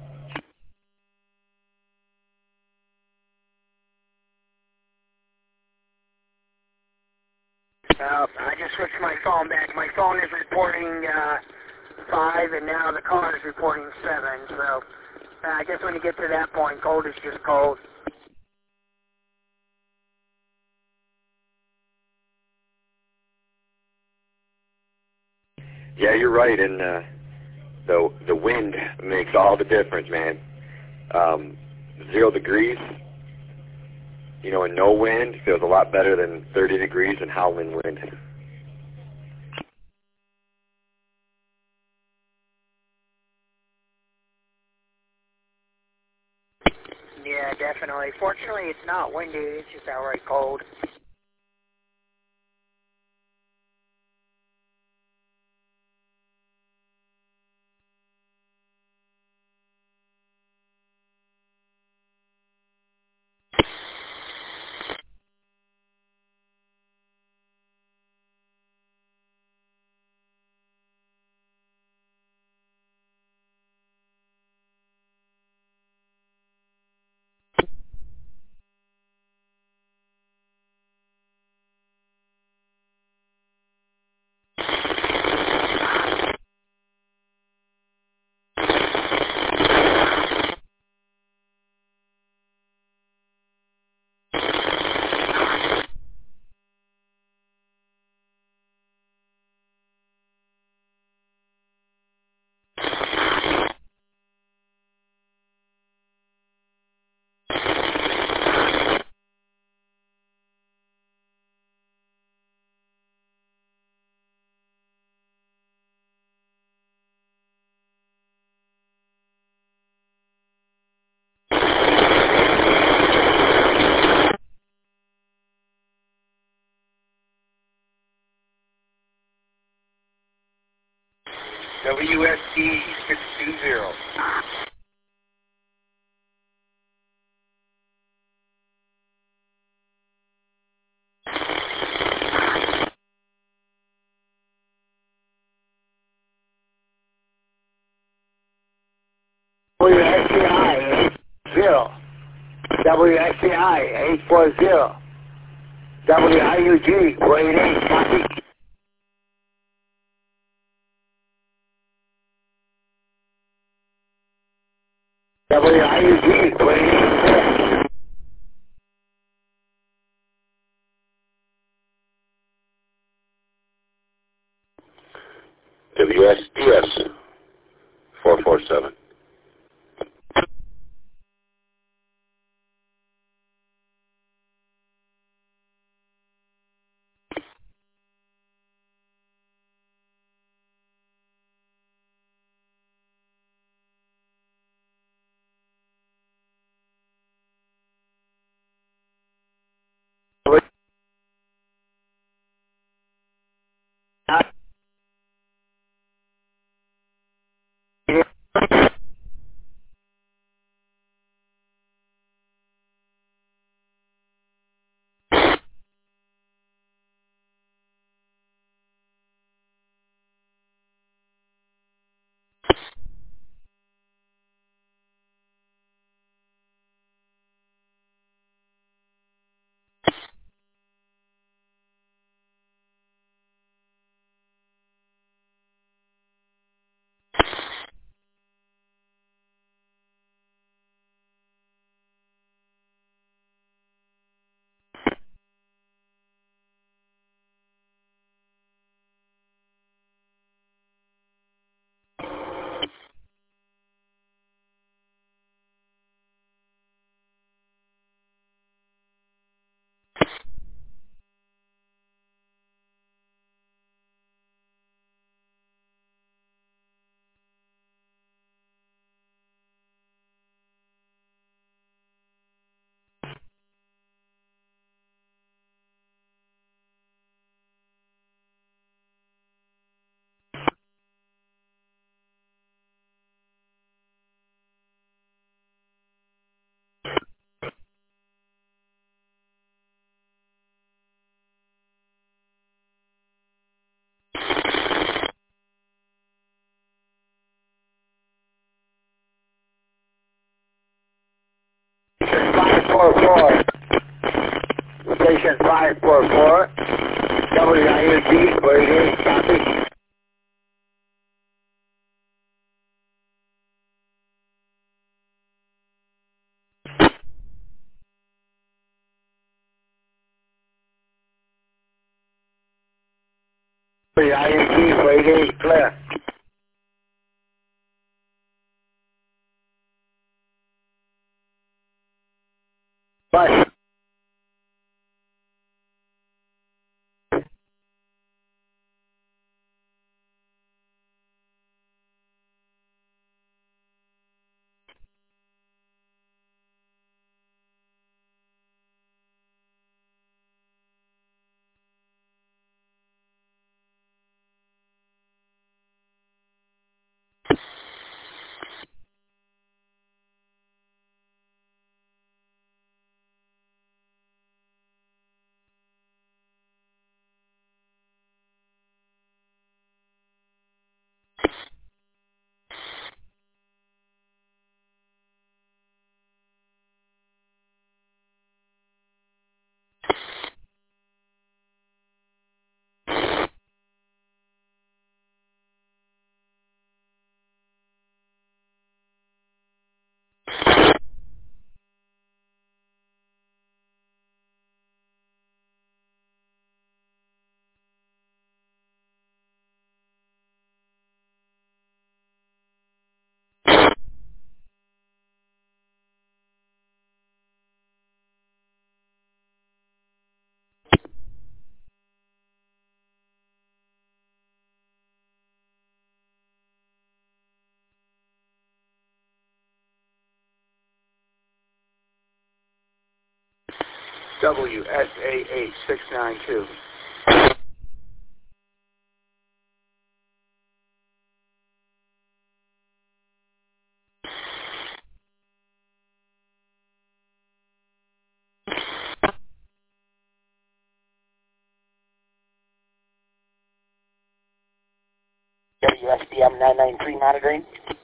Uh, I just switched my phone back. My phone is reporting uh, five, and now the car is reporting seven. So uh, I guess when you get to that point, cold is just cold. Yeah, you're right, and uh, the the wind makes all the difference, man. Um, zero degrees, you know, and no wind feels a lot better than thirty degrees and howling wind. Yeah, definitely. Fortunately, it's not windy. It's just outright cold. W S D six two zero. W S C I eight zero. W S C I eight four zero. W I U G four eight eight. Copy. W I U G four eight eight. W S D S four four seven. Yeah. four. W I N T, where it is, copy. W I N T, where it is, clear. Bye. W S A H six nine two. W S B M nine nine three monitoring.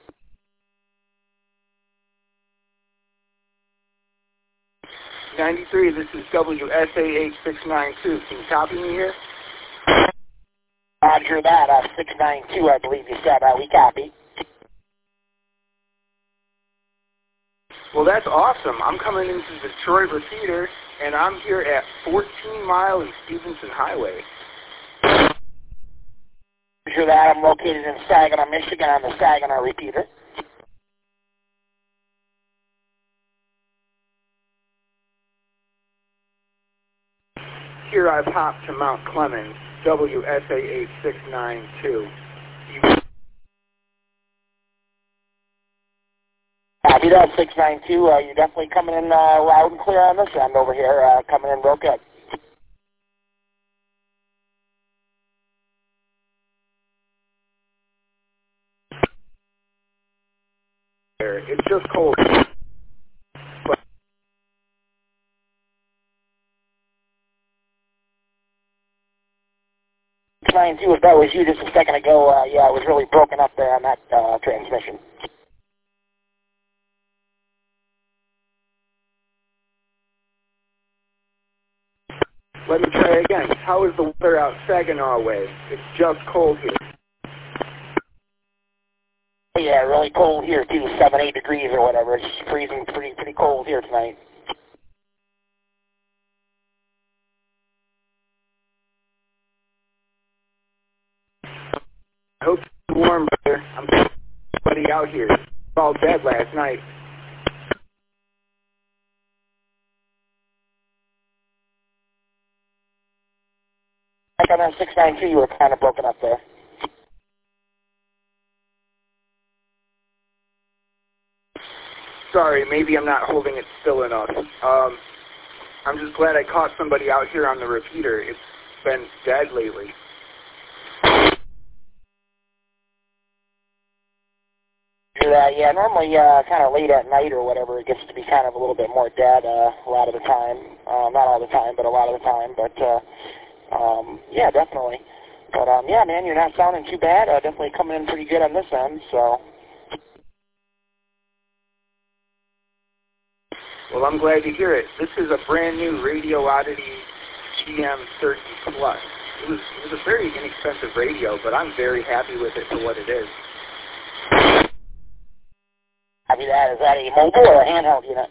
ninety-three, this is W S A H six nine two. Can you copy me here? Roger that, uh, six nine two, I believe you said. Uh, we copy. Well, that's awesome. I'm coming into the Detroit repeater, and I'm here at fourteen Mile and Stevenson Highway. Roger that, I'm located in Saginaw, Michigan on the Saginaw repeater. Here I've hopped to Mount Clemens, W S A H six nine two. Copy that, six nine two. Uh, you're definitely coming in uh, loud and clear on this end over here, uh, coming in real good. It's just cold. But six nine two, if that was you just a second ago, uh, yeah, it was really broken up there on that uh, transmission. let me try again. How is the weather out Saginaw way? It's just cold here. Yeah, really cold here too, seven, eight degrees or whatever. It's freezing, pretty, pretty cold here tonight. I hope it's warm, brother. I'm somebody out here. It's all dead last night. Like on that six nine two, you were kind of broken up there. Sorry, maybe I'm not holding it still enough. Um, I'm just glad I caught somebody out here on the repeater. It's been dead lately. Yeah, yeah, normally uh, kind of late at night or whatever, it gets to be kind of a little bit more dead uh, a lot of the time. Uh, not all the time, but a lot of the time. But, uh, um, yeah, definitely. But, um, yeah, man, you're not sounding too bad. Uh, definitely coming in pretty good on this end, so... Well, I'm glad to hear it. This is a brand new Radio Oddity G M thirty plus. It was, it was a very inexpensive radio, but I'm very happy with it for what it is. Copy that. Is that a mobile or a handheld unit?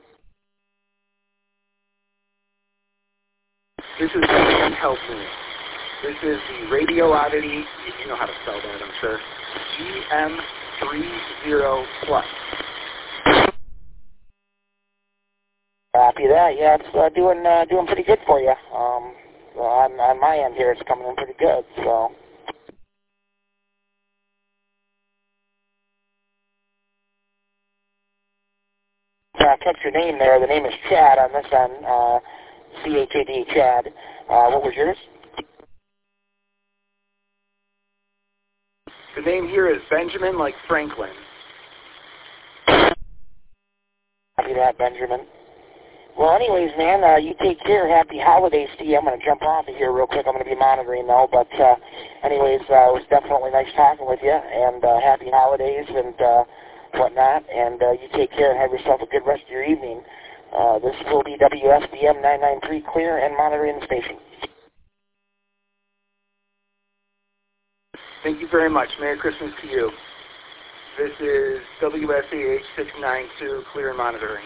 This is a handheld unit. This is the Radio Oddity, you know how to spell that, I'm sure, G M thirty plus. Copy that. Yeah, it's uh, doing uh, doing pretty good for you. Um, so on, on my end here, it's coming in pretty good, so... Uh, catch your name there. The name is Chad on this end, uh, C H A D, Chad. Uh, what was yours? The name here is Benjamin, like Franklin. Copy that, Benjamin. Well, anyways, man, uh, you take care. Happy holidays to you. I'm going to jump off of here real quick. I'm going to be monitoring, though. But uh, anyways, uh, it was definitely nice talking with you, and uh, happy holidays and uh, whatnot. And uh, you take care and have yourself a good rest of your evening. Uh, this will be W S B M nine nine three clear and monitoring the station. Thank you very much. Merry Christmas to you. This is W S A H six nine two clear and monitoring.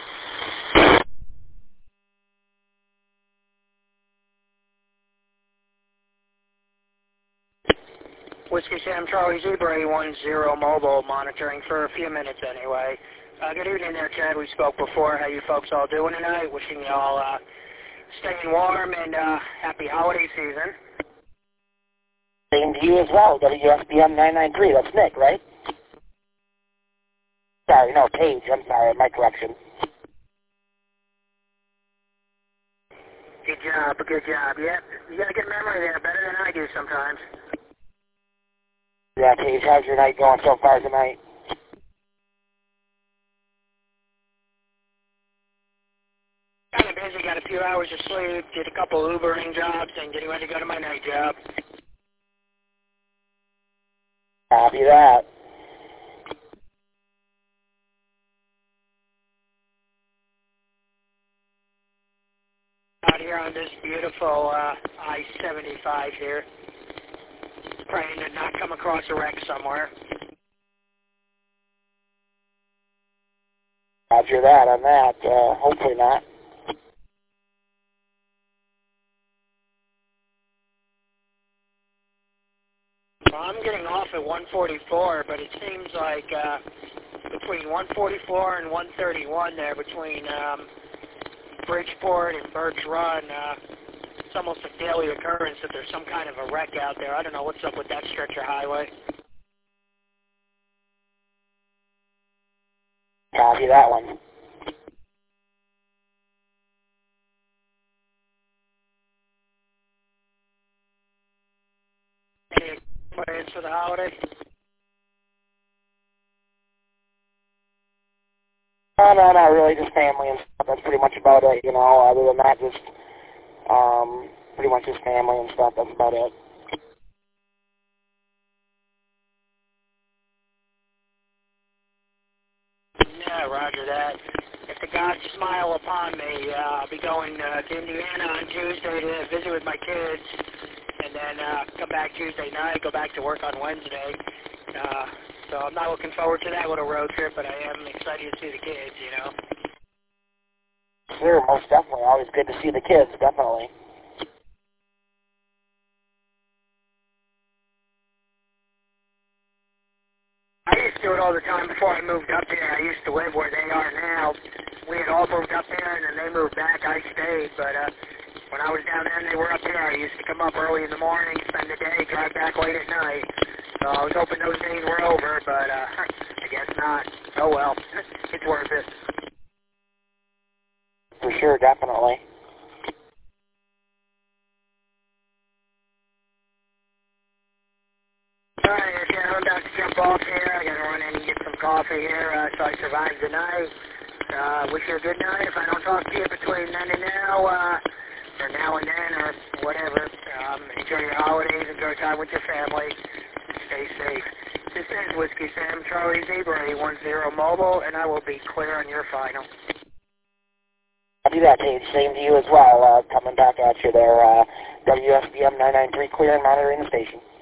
Whiskey Sam Charlie Zebra one zero mobile monitoring for a few minutes anyway. Uh, good evening there, Chad. We spoke before. How you folks all doing tonight? Wishing you all uh, staying warm and uh, happy holiday season. Same to you as well, W S B M nine nine three. That's Nick, right? Sorry, no, Paige. I'm sorry, my correction. Good job, good job. Yep, you got a good memory there, better than I do sometimes. Yeah, Paige, how's your night going so far tonight? Kind of busy, got a few hours of sleep, did a couple Ubering jobs, and getting ready to go to my night job. Copy that. Out here on this beautiful uh, I seventy-five here. Praying to not come across a wreck somewhere. Roger that on that. Uh, hopefully not. Well, I'm getting off at one forty-four, but it seems like uh, between one forty-four and one thirty-one there, between um, Bridgeport and Birch Run, uh, it's almost a daily occurrence that there's some kind of a wreck out there. I don't know what's up with that stretch of highway. Copy that one. Any plans for the holiday? No, no, not really. Just family and stuff. That's pretty much about it, you know. Other than that, just um, pretty much just family and stuff. That's about it. Yeah, roger that. If the gods smile upon me, uh, I'll be going uh, to Indiana on Tuesday to visit with my kids, and then uh, come back Tuesday night, go back to work on Wednesday. Uh, so I'm not looking forward to that little road trip, but I am excited to see the kids, you know. Sure, most definitely. Always good to see the kids, definitely. I used to do it all the time before I moved up here. I used to live where they are now. We had all moved up there, and then they moved back. I stayed, but uh, when I was down there and they were up here, I used to come up early in the morning, spend the day, drive back late at night. So I was hoping those days were over, but uh, I guess not. Oh well, it's worth it. For sure, definitely. Alright, yeah, I'm about to jump off here. I gotta run in and get some coffee here, uh, so I survive the night. Uh, wish you a good night. If I don't talk to you between then and now, uh, or now and then, or whatever, um, enjoy your holidays, enjoy time with your family, stay safe. This is Whiskey Sam Charlie Zebra one zero mobile, and I will be clear on your final. do that, Tage. Same to you as well. Uh, coming back at you there. Uh, W S B M nine nine three clear and monitoring the station.